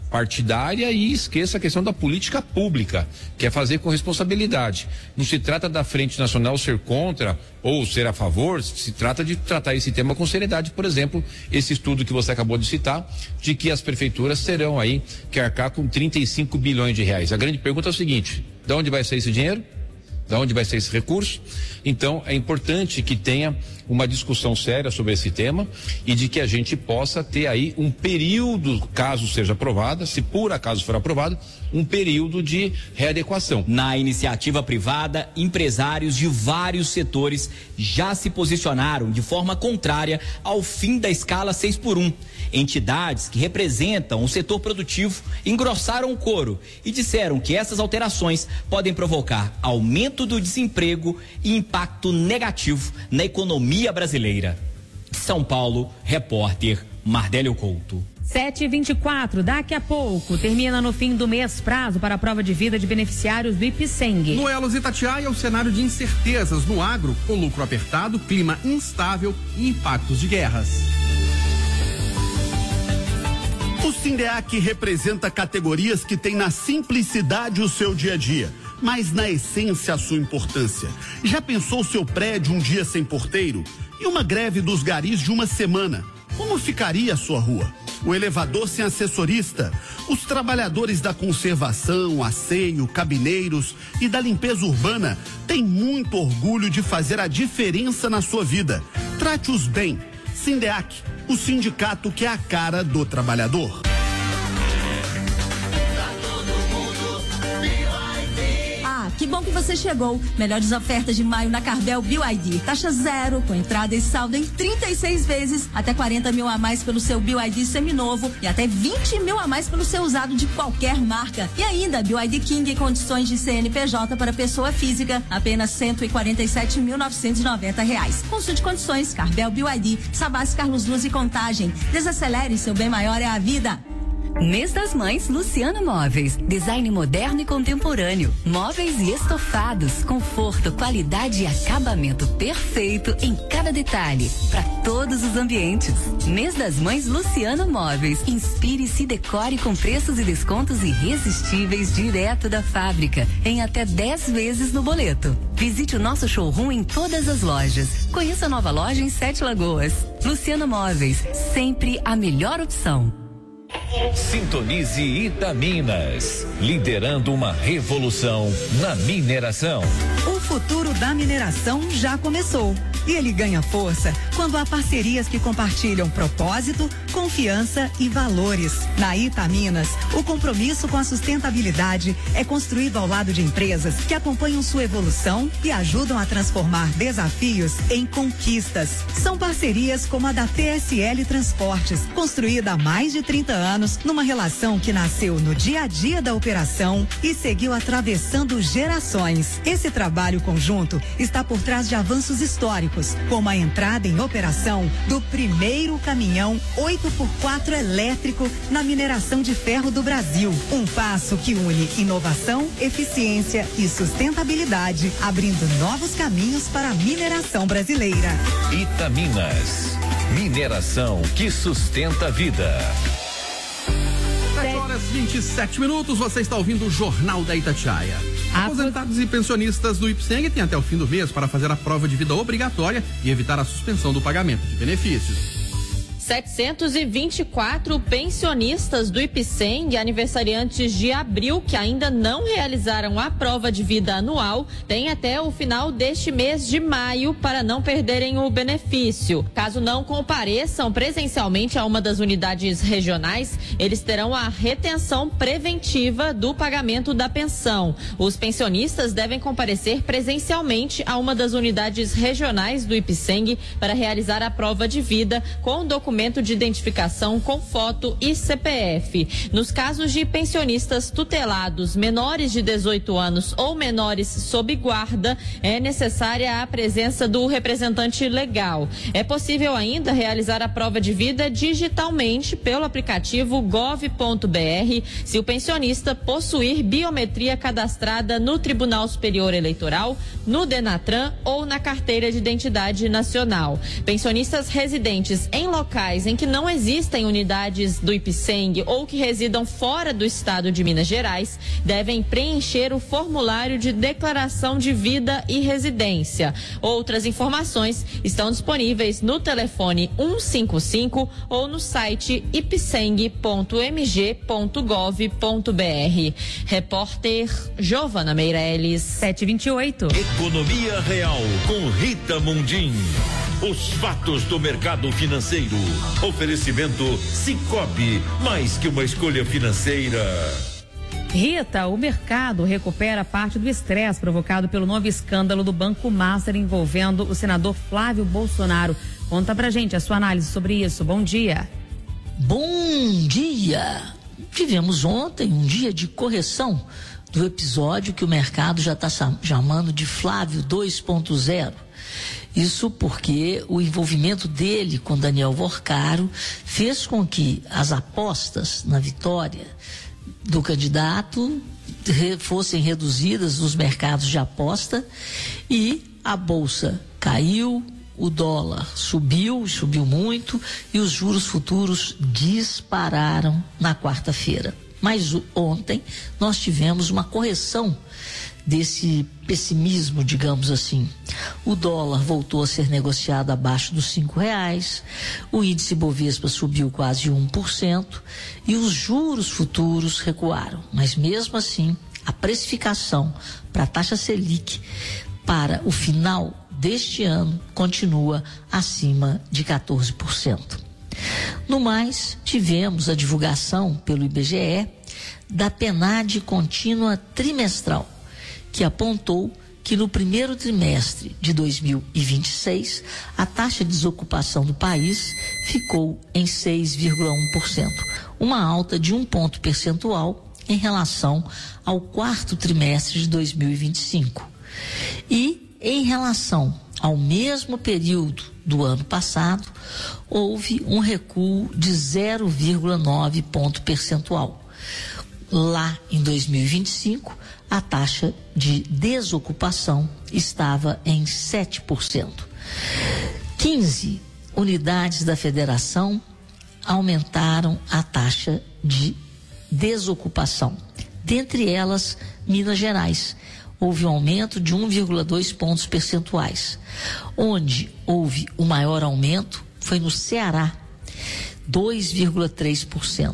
partidária e esqueça a questão da política pública, que é fazer com responsabilidade. Não se trata da Frente Nacional ser contra ou ser a favor, se trata de tratar esse tema com seriedade. Por exemplo, esse estudo que você acabou de citar, de que as prefeituras terão aí que arcar com 35 bilhões de reais. A grande pergunta é o seguinte: de onde vai sair esse dinheiro? De onde vai ser esse recurso? Então, é importante que tenha uma discussão séria sobre esse tema e de que a gente possa ter aí um período, caso seja aprovada, se por acaso for aprovado, um período de readequação. Na iniciativa privada, empresários de vários setores já se posicionaram de forma contrária ao fim da escala 6x1. Entidades que representam o setor produtivo engrossaram o coro e disseram que essas alterações podem provocar aumento do desemprego e impacto negativo na economia brasileira. São Paulo, repórter Mardélio Couto. 7h24, daqui a pouco, termina no fim do mês prazo para a prova de vida de beneficiários do IPSENG. No Elos Itatiaia, o cenário de incertezas no agro, com lucro apertado, clima instável e impactos de guerras. O Sindeac representa categorias que têm na simplicidade o seu dia a dia, mas na essência a sua importância. Já pensou seu prédio um dia sem porteiro? E uma greve dos garis de uma semana? Como ficaria a sua rua? O elevador sem assessorista? Os trabalhadores da conservação, asseio, cabineiros e da limpeza urbana têm muito orgulho de fazer a diferença na sua vida. Trate-os bem. Sindeac, o sindicato que é a cara do trabalhador. Que bom que você chegou. Melhores ofertas de maio na Carvel BYD. Taxa zero, com entrada e saldo em 36 vezes. Até 40 mil a mais pelo seu BYD seminovo e até 20 mil a mais pelo seu usado de qualquer marca. E ainda, BYD King em condições de CNPJ para pessoa física. Apenas R$147.990. Consulte condições. Carvel BYD. Savassi, Carlos Luz e Contagem. Desacelere, seu bem maior é a vida. Mês das Mães, Luciano Móveis. Design moderno e contemporâneo. Móveis e estofados. Conforto, qualidade e acabamento perfeito em cada detalhe. Para todos os ambientes. Mês das Mães, Luciano Móveis. Inspire-se e decore com preços e descontos irresistíveis direto da fábrica. Em até 10 vezes no boleto. Visite o nosso showroom em todas as lojas. Conheça a nova loja em 7 Lagoas. Luciano Móveis. Sempre a melhor opção. Sintonize Itaminas, liderando uma revolução na mineração. O futuro da mineração já começou. E ele ganha força quando há parcerias que compartilham propósito, confiança e valores. Na Itaminas, o compromisso com a sustentabilidade é construído ao lado de empresas que acompanham sua evolução e ajudam a transformar desafios em conquistas. São parcerias como a da TSL Transportes, construída há mais de 30 anos, numa relação que nasceu no dia a dia da operação e seguiu atravessando gerações. Esse trabalho conjunto está por trás de avanços históricos, como a entrada em operação do primeiro caminhão 8x4 elétrico na mineração de ferro do Brasil. Um passo que une inovação, eficiência e sustentabilidade, abrindo novos caminhos para a mineração brasileira. Itaminas, mineração que sustenta a vida. 7h27, você está ouvindo o Jornal da Itatiaia. Aposentados e pensionistas do IPSENG têm até o fim do mês para fazer a prova de vida obrigatória e evitar a suspensão do pagamento de benefícios. 724 pensionistas do IPSENG, aniversariantes de abril, que ainda não realizaram a prova de vida anual, têm até o final deste mês de maio para não perderem o benefício. Caso não compareçam presencialmente a uma das unidades regionais, eles terão a retenção preventiva do pagamento da pensão. Os pensionistas devem comparecer presencialmente a uma das unidades regionais do IPSENG para realizar a prova de vida com documento de identificação com foto e CPF. Nos casos de pensionistas tutelados menores de 18 anos ou menores sob guarda, é necessária a presença do representante legal. É possível ainda realizar a prova de vida digitalmente pelo aplicativo gov.br se o pensionista possuir biometria cadastrada no Tribunal Superior Eleitoral, no Denatran ou na Carteira de Identidade Nacional. Pensionistas residentes em locais locais em que não existem unidades do IPSENG ou que residam fora do estado de Minas Gerais devem preencher o formulário de declaração de vida e residência. Outras informações estão disponíveis no telefone 155 ou no site ipseng.mg.gov.br. Repórter Giovana Meirelles. 728. Economia Real com Rita Mundim. Os fatos do mercado financeiro. Oferecimento Sicoob, mais que uma escolha financeira. Rita, o mercado recupera parte do estresse provocado pelo novo escândalo do Banco Master envolvendo o senador Flávio Bolsonaro. Conta pra gente a sua análise sobre isso. Bom dia. Bom dia. Tivemos ontem um dia de correção do episódio que o mercado já está chamando de Flávio 2.0. Isso porque o envolvimento dele com Daniel Vorcaro fez com que as apostas na vitória do candidato fossem reduzidas nos mercados de aposta e a bolsa caiu, o dólar subiu muito e os juros futuros dispararam na quarta-feira. Mas ontem nós tivemos uma correção desse pessimismo, digamos assim. O dólar voltou a ser negociado abaixo dos R$5, o índice Bovespa subiu quase 1% e os juros futuros recuaram. Mas mesmo assim, a precificação para a taxa Selic para o final deste ano continua acima de 14%. No mais, tivemos a divulgação pelo IBGE da PNAD contínua trimestral, que apontou que no primeiro trimestre de 2026, a taxa de desocupação do país ficou em 6,1%, uma alta de 1 ponto percentual em relação ao quarto trimestre de 2025. E em relação ao mesmo período do ano passado, houve um recuo de 0,9 ponto percentual. Lá em 2025, a taxa de desocupação estava em 7%. 15 unidades da federação aumentaram a taxa de desocupação. Dentre elas, Minas Gerais. Houve um aumento de 1,2 pontos percentuais. Onde houve o maior aumento foi no Ceará, 2,3%.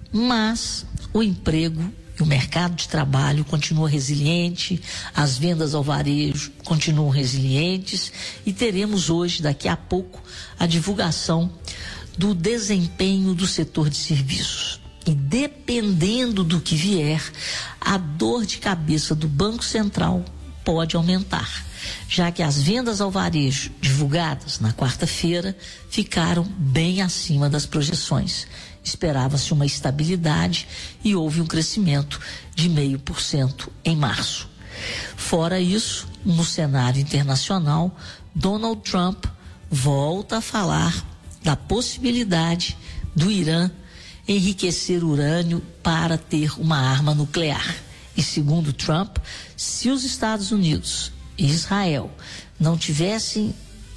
Mas o emprego e o mercado de trabalho continua resiliente, as vendas ao varejo continuam resilientes e teremos hoje, daqui a pouco, a divulgação do desempenho do setor de serviços. E dependendo do que vier, a dor de cabeça do Banco Central pode aumentar, já que as vendas ao varejo divulgadas na quarta-feira ficaram bem acima das projeções. Esperava-se uma estabilidade e houve um crescimento de 0,5% em março. Fora isso, no cenário internacional, Donald Trump volta a falar da possibilidade do Irã enriquecer urânio para ter uma arma nuclear. E segundo Trump, se os Estados Unidos e Israel não tivessem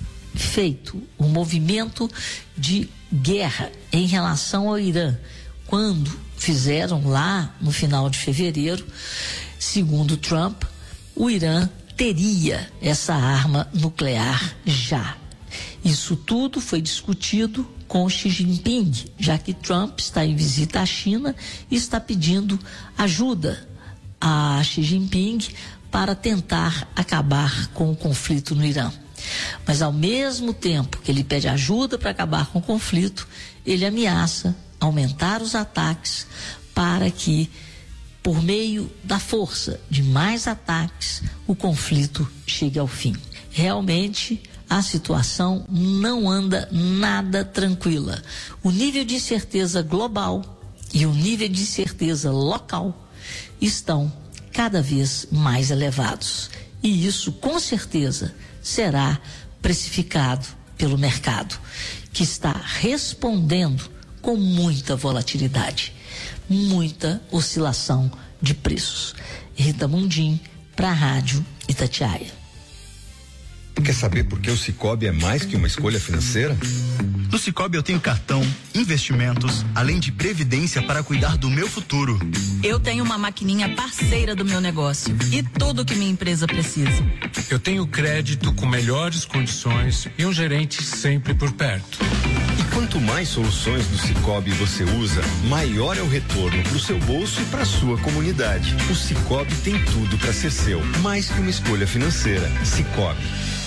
feito um movimento de guerra em relação ao Irã, quando fizeram lá no final de fevereiro, segundo Trump, o Irã teria essa arma nuclear já. Isso tudo foi discutido com Xi Jinping, já que Trump está em visita à China e está pedindo ajuda a Xi Jinping para tentar acabar com o conflito no Irã. Mas ao mesmo tempo que ele pede ajuda para acabar com o conflito, ele ameaça aumentar os ataques para que, por meio da força de mais ataques, o conflito chegue ao fim. Realmente, a situação não anda nada tranquila. O nível de incerteza global e o nível de incerteza local estão cada vez mais elevados. E isso, com certeza, será precificado pelo mercado, que está respondendo com muita volatilidade, muita oscilação de preços. Rita Mundim, para a Rádio Itatiaia. Quer saber por que o Sicoob é mais que uma escolha financeira? No Sicoob eu tenho cartão, investimentos, além de previdência para cuidar do meu futuro. Eu tenho uma maquininha parceira do meu negócio e tudo que minha empresa precisa. Eu tenho crédito com melhores condições e um gerente sempre por perto. E quanto mais soluções do Sicoob você usa, maior é o retorno para o seu bolso e para a sua comunidade. O Sicoob tem tudo para ser seu, mais que uma escolha financeira. Sicoob.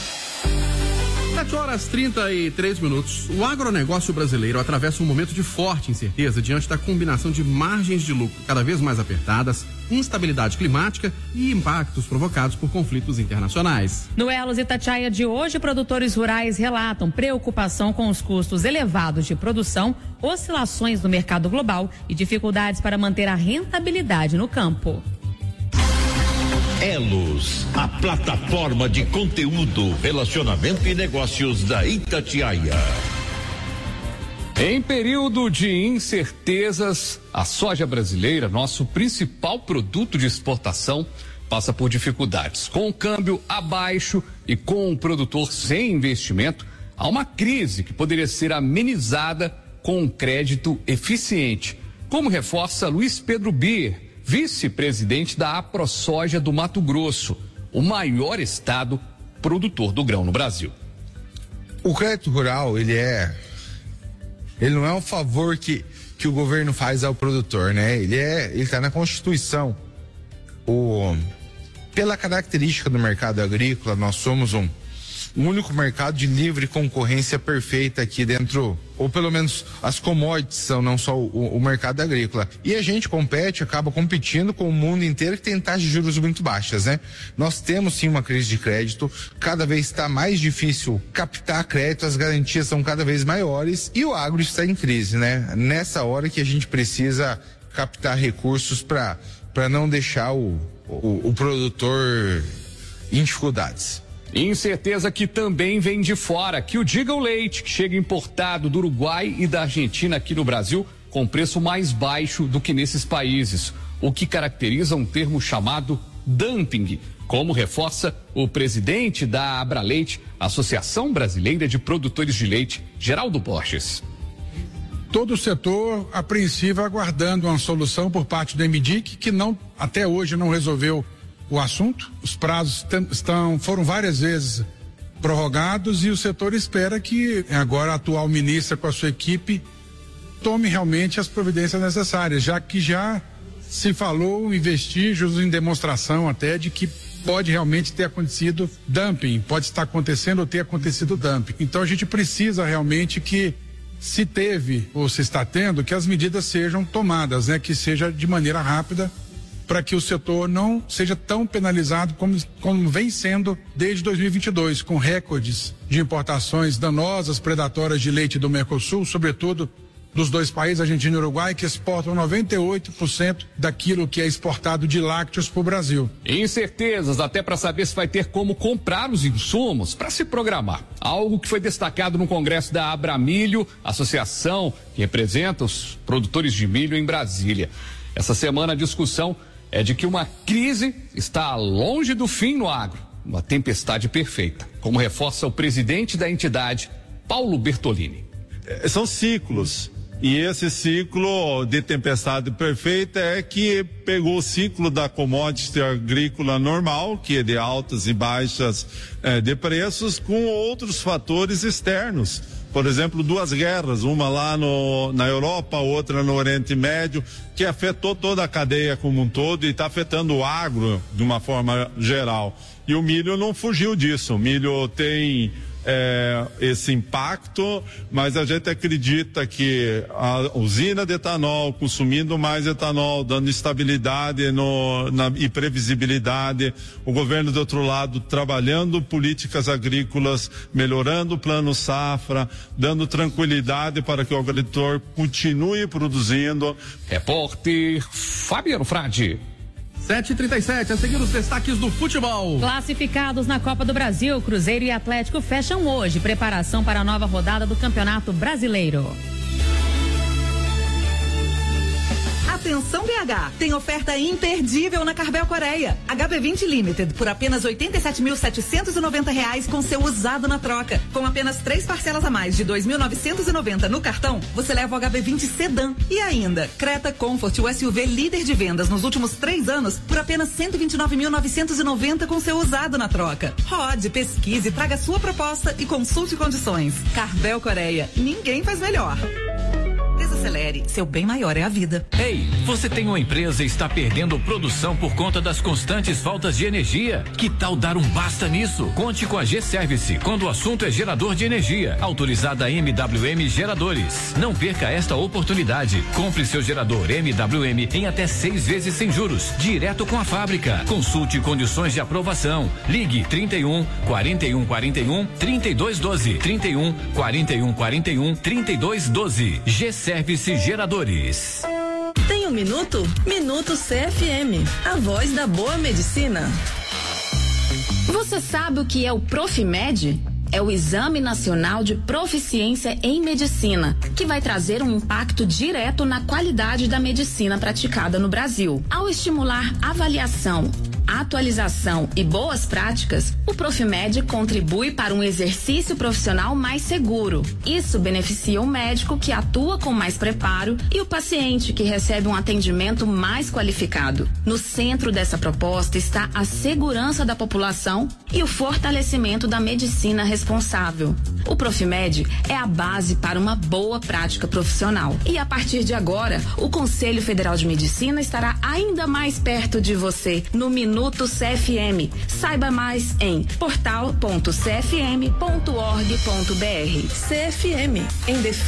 7h33. O agronegócio brasileiro atravessa um momento de forte incerteza diante da combinação de margens de lucro cada vez mais apertadas, instabilidade climática e impactos provocados por conflitos internacionais. No Elos Itatiaia de hoje, produtores rurais relatam preocupação com os custos elevados de produção, oscilações no mercado global e dificuldades para manter a rentabilidade no campo. Elos, a plataforma de conteúdo, relacionamento e negócios da Itatiaia. Em período de incertezas, a soja brasileira, nosso principal produto de exportação, passa por dificuldades. Com o câmbio abaixo e com o produtor sem investimento, há uma crise que poderia ser amenizada com um crédito eficiente, como reforça Luiz Pedro Bier, vice-presidente da AproSoja do Mato Grosso, o maior estado produtor do grão no Brasil. O crédito rural, ele não é um favor que o governo faz ao produtor, né? Ele está na Constituição. Pela característica do mercado agrícola, nós somos um único mercado de livre concorrência perfeita aqui dentro, ou pelo menos as commodities são, não só o mercado agrícola. E a gente acaba competindo com o mundo inteiro que tem taxas de juros muito baixas, né? Nós temos sim uma crise de crédito, cada vez está mais difícil captar crédito, as garantias são cada vez maiores e o agro está em crise, né? Nessa hora que a gente precisa captar recursos para não deixar o produtor em dificuldades. Incerteza que também vem de fora, que o diga o leite, que chega importado do Uruguai e da Argentina aqui no Brasil, com preço mais baixo do que nesses países, o que caracteriza um termo chamado dumping, como reforça o presidente da Abraleite, Associação Brasileira de Produtores de Leite, Geraldo Borges. Todo o setor apreensivo aguardando uma solução por parte do MDIC, que até hoje não resolveu o assunto. Os prazos foram várias vezes prorrogados e o setor espera que agora a atual ministra com a sua equipe tome realmente as providências necessárias, já que já se falou em vestígios, em demonstração até de que pode realmente ter acontecido dumping, pode estar acontecendo ou ter acontecido dumping. Então a gente precisa realmente que, se teve ou se está tendo, que as medidas sejam tomadas, né? Que seja de maneira rápida, para que o setor não seja tão penalizado como vem sendo desde 2022, com recordes de importações danosas, predatórias de leite do Mercosul, sobretudo dos dois países, Argentina e Uruguai, que exportam 98% daquilo que é exportado de lácteos para o Brasil. Incertezas até para saber se vai ter como comprar os insumos para se programar. Algo que foi destacado no congresso da Abramilho, associação que representa os produtores de milho em Brasília. Essa semana a discussão é de que uma crise está longe do fim no agro, uma tempestade perfeita, como reforça o presidente da entidade, Paulo Bertolini. São ciclos, e esse ciclo de tempestade perfeita é que pegou o ciclo da commodity agrícola normal, que é de altas e baixas de preços, com outros fatores externos. Por exemplo, duas guerras, uma lá na Europa, outra no Oriente Médio, que afetou toda a cadeia como um todo e está afetando o agro de uma forma geral. E o milho não fugiu disso. O milho tem esse impacto, mas a gente acredita que a usina de etanol, consumindo mais etanol, dando estabilidade e previsibilidade, o governo do outro lado trabalhando políticas agrícolas, melhorando o plano safra, dando tranquilidade para que o agricultor continue produzindo. Repórter Fabiano Frade. 7h37, a seguir os destaques do futebol. Classificados na Copa do Brasil, Cruzeiro e Atlético fecham hoje preparação para a nova rodada do Campeonato Brasileiro. Atenção BH, tem oferta imperdível na Carvel Coreia. HB20 Limited por apenas R$ 87.790 com seu usado na troca. Com apenas 3 parcelas a mais de R$ 2.990 no cartão, você leva o HB20 Sedan. E ainda, Creta Comfort, o SUV líder de vendas nos últimos 3 anos, por apenas R$ 129.990 com seu usado na troca. Rode, pesquise, traga sua proposta e consulte condições. Carvel Coreia, ninguém faz melhor. Desacelere, seu bem maior é a vida. Ei, você tem uma empresa e está perdendo produção por conta das constantes faltas de energia? Que tal dar um basta nisso? Conte com a G-Service quando o assunto é gerador de energia. Autorizada MWM Geradores. Não perca esta oportunidade. Compre seu gerador MWM em até 6 vezes sem juros, direto com a fábrica. Consulte condições de aprovação. Ligue 31 41 41 32 12 31 41 41 32 12. G-Service Geradores. Tem um minuto? Minuto CFM, a voz da boa medicina. Você sabe o que é o Profimed? É o Exame Nacional de Proficiência em Medicina, que vai trazer um impacto direto na qualidade da medicina praticada no Brasil. Ao estimular avaliação, atualização e boas práticas, o Profimed contribui para um exercício profissional mais seguro. Isso beneficia o médico, que atua com mais preparo, e o paciente, que recebe um atendimento mais qualificado. No centro dessa proposta está a segurança da população e o fortalecimento da medicina responsável. O Profimed é a base para uma boa prática profissional. E a partir de agora, o Conselho Federal de Medicina estará ainda mais perto de você no Minuto CFM. Saiba mais em portal.cfm.org.br. CFM, em defesa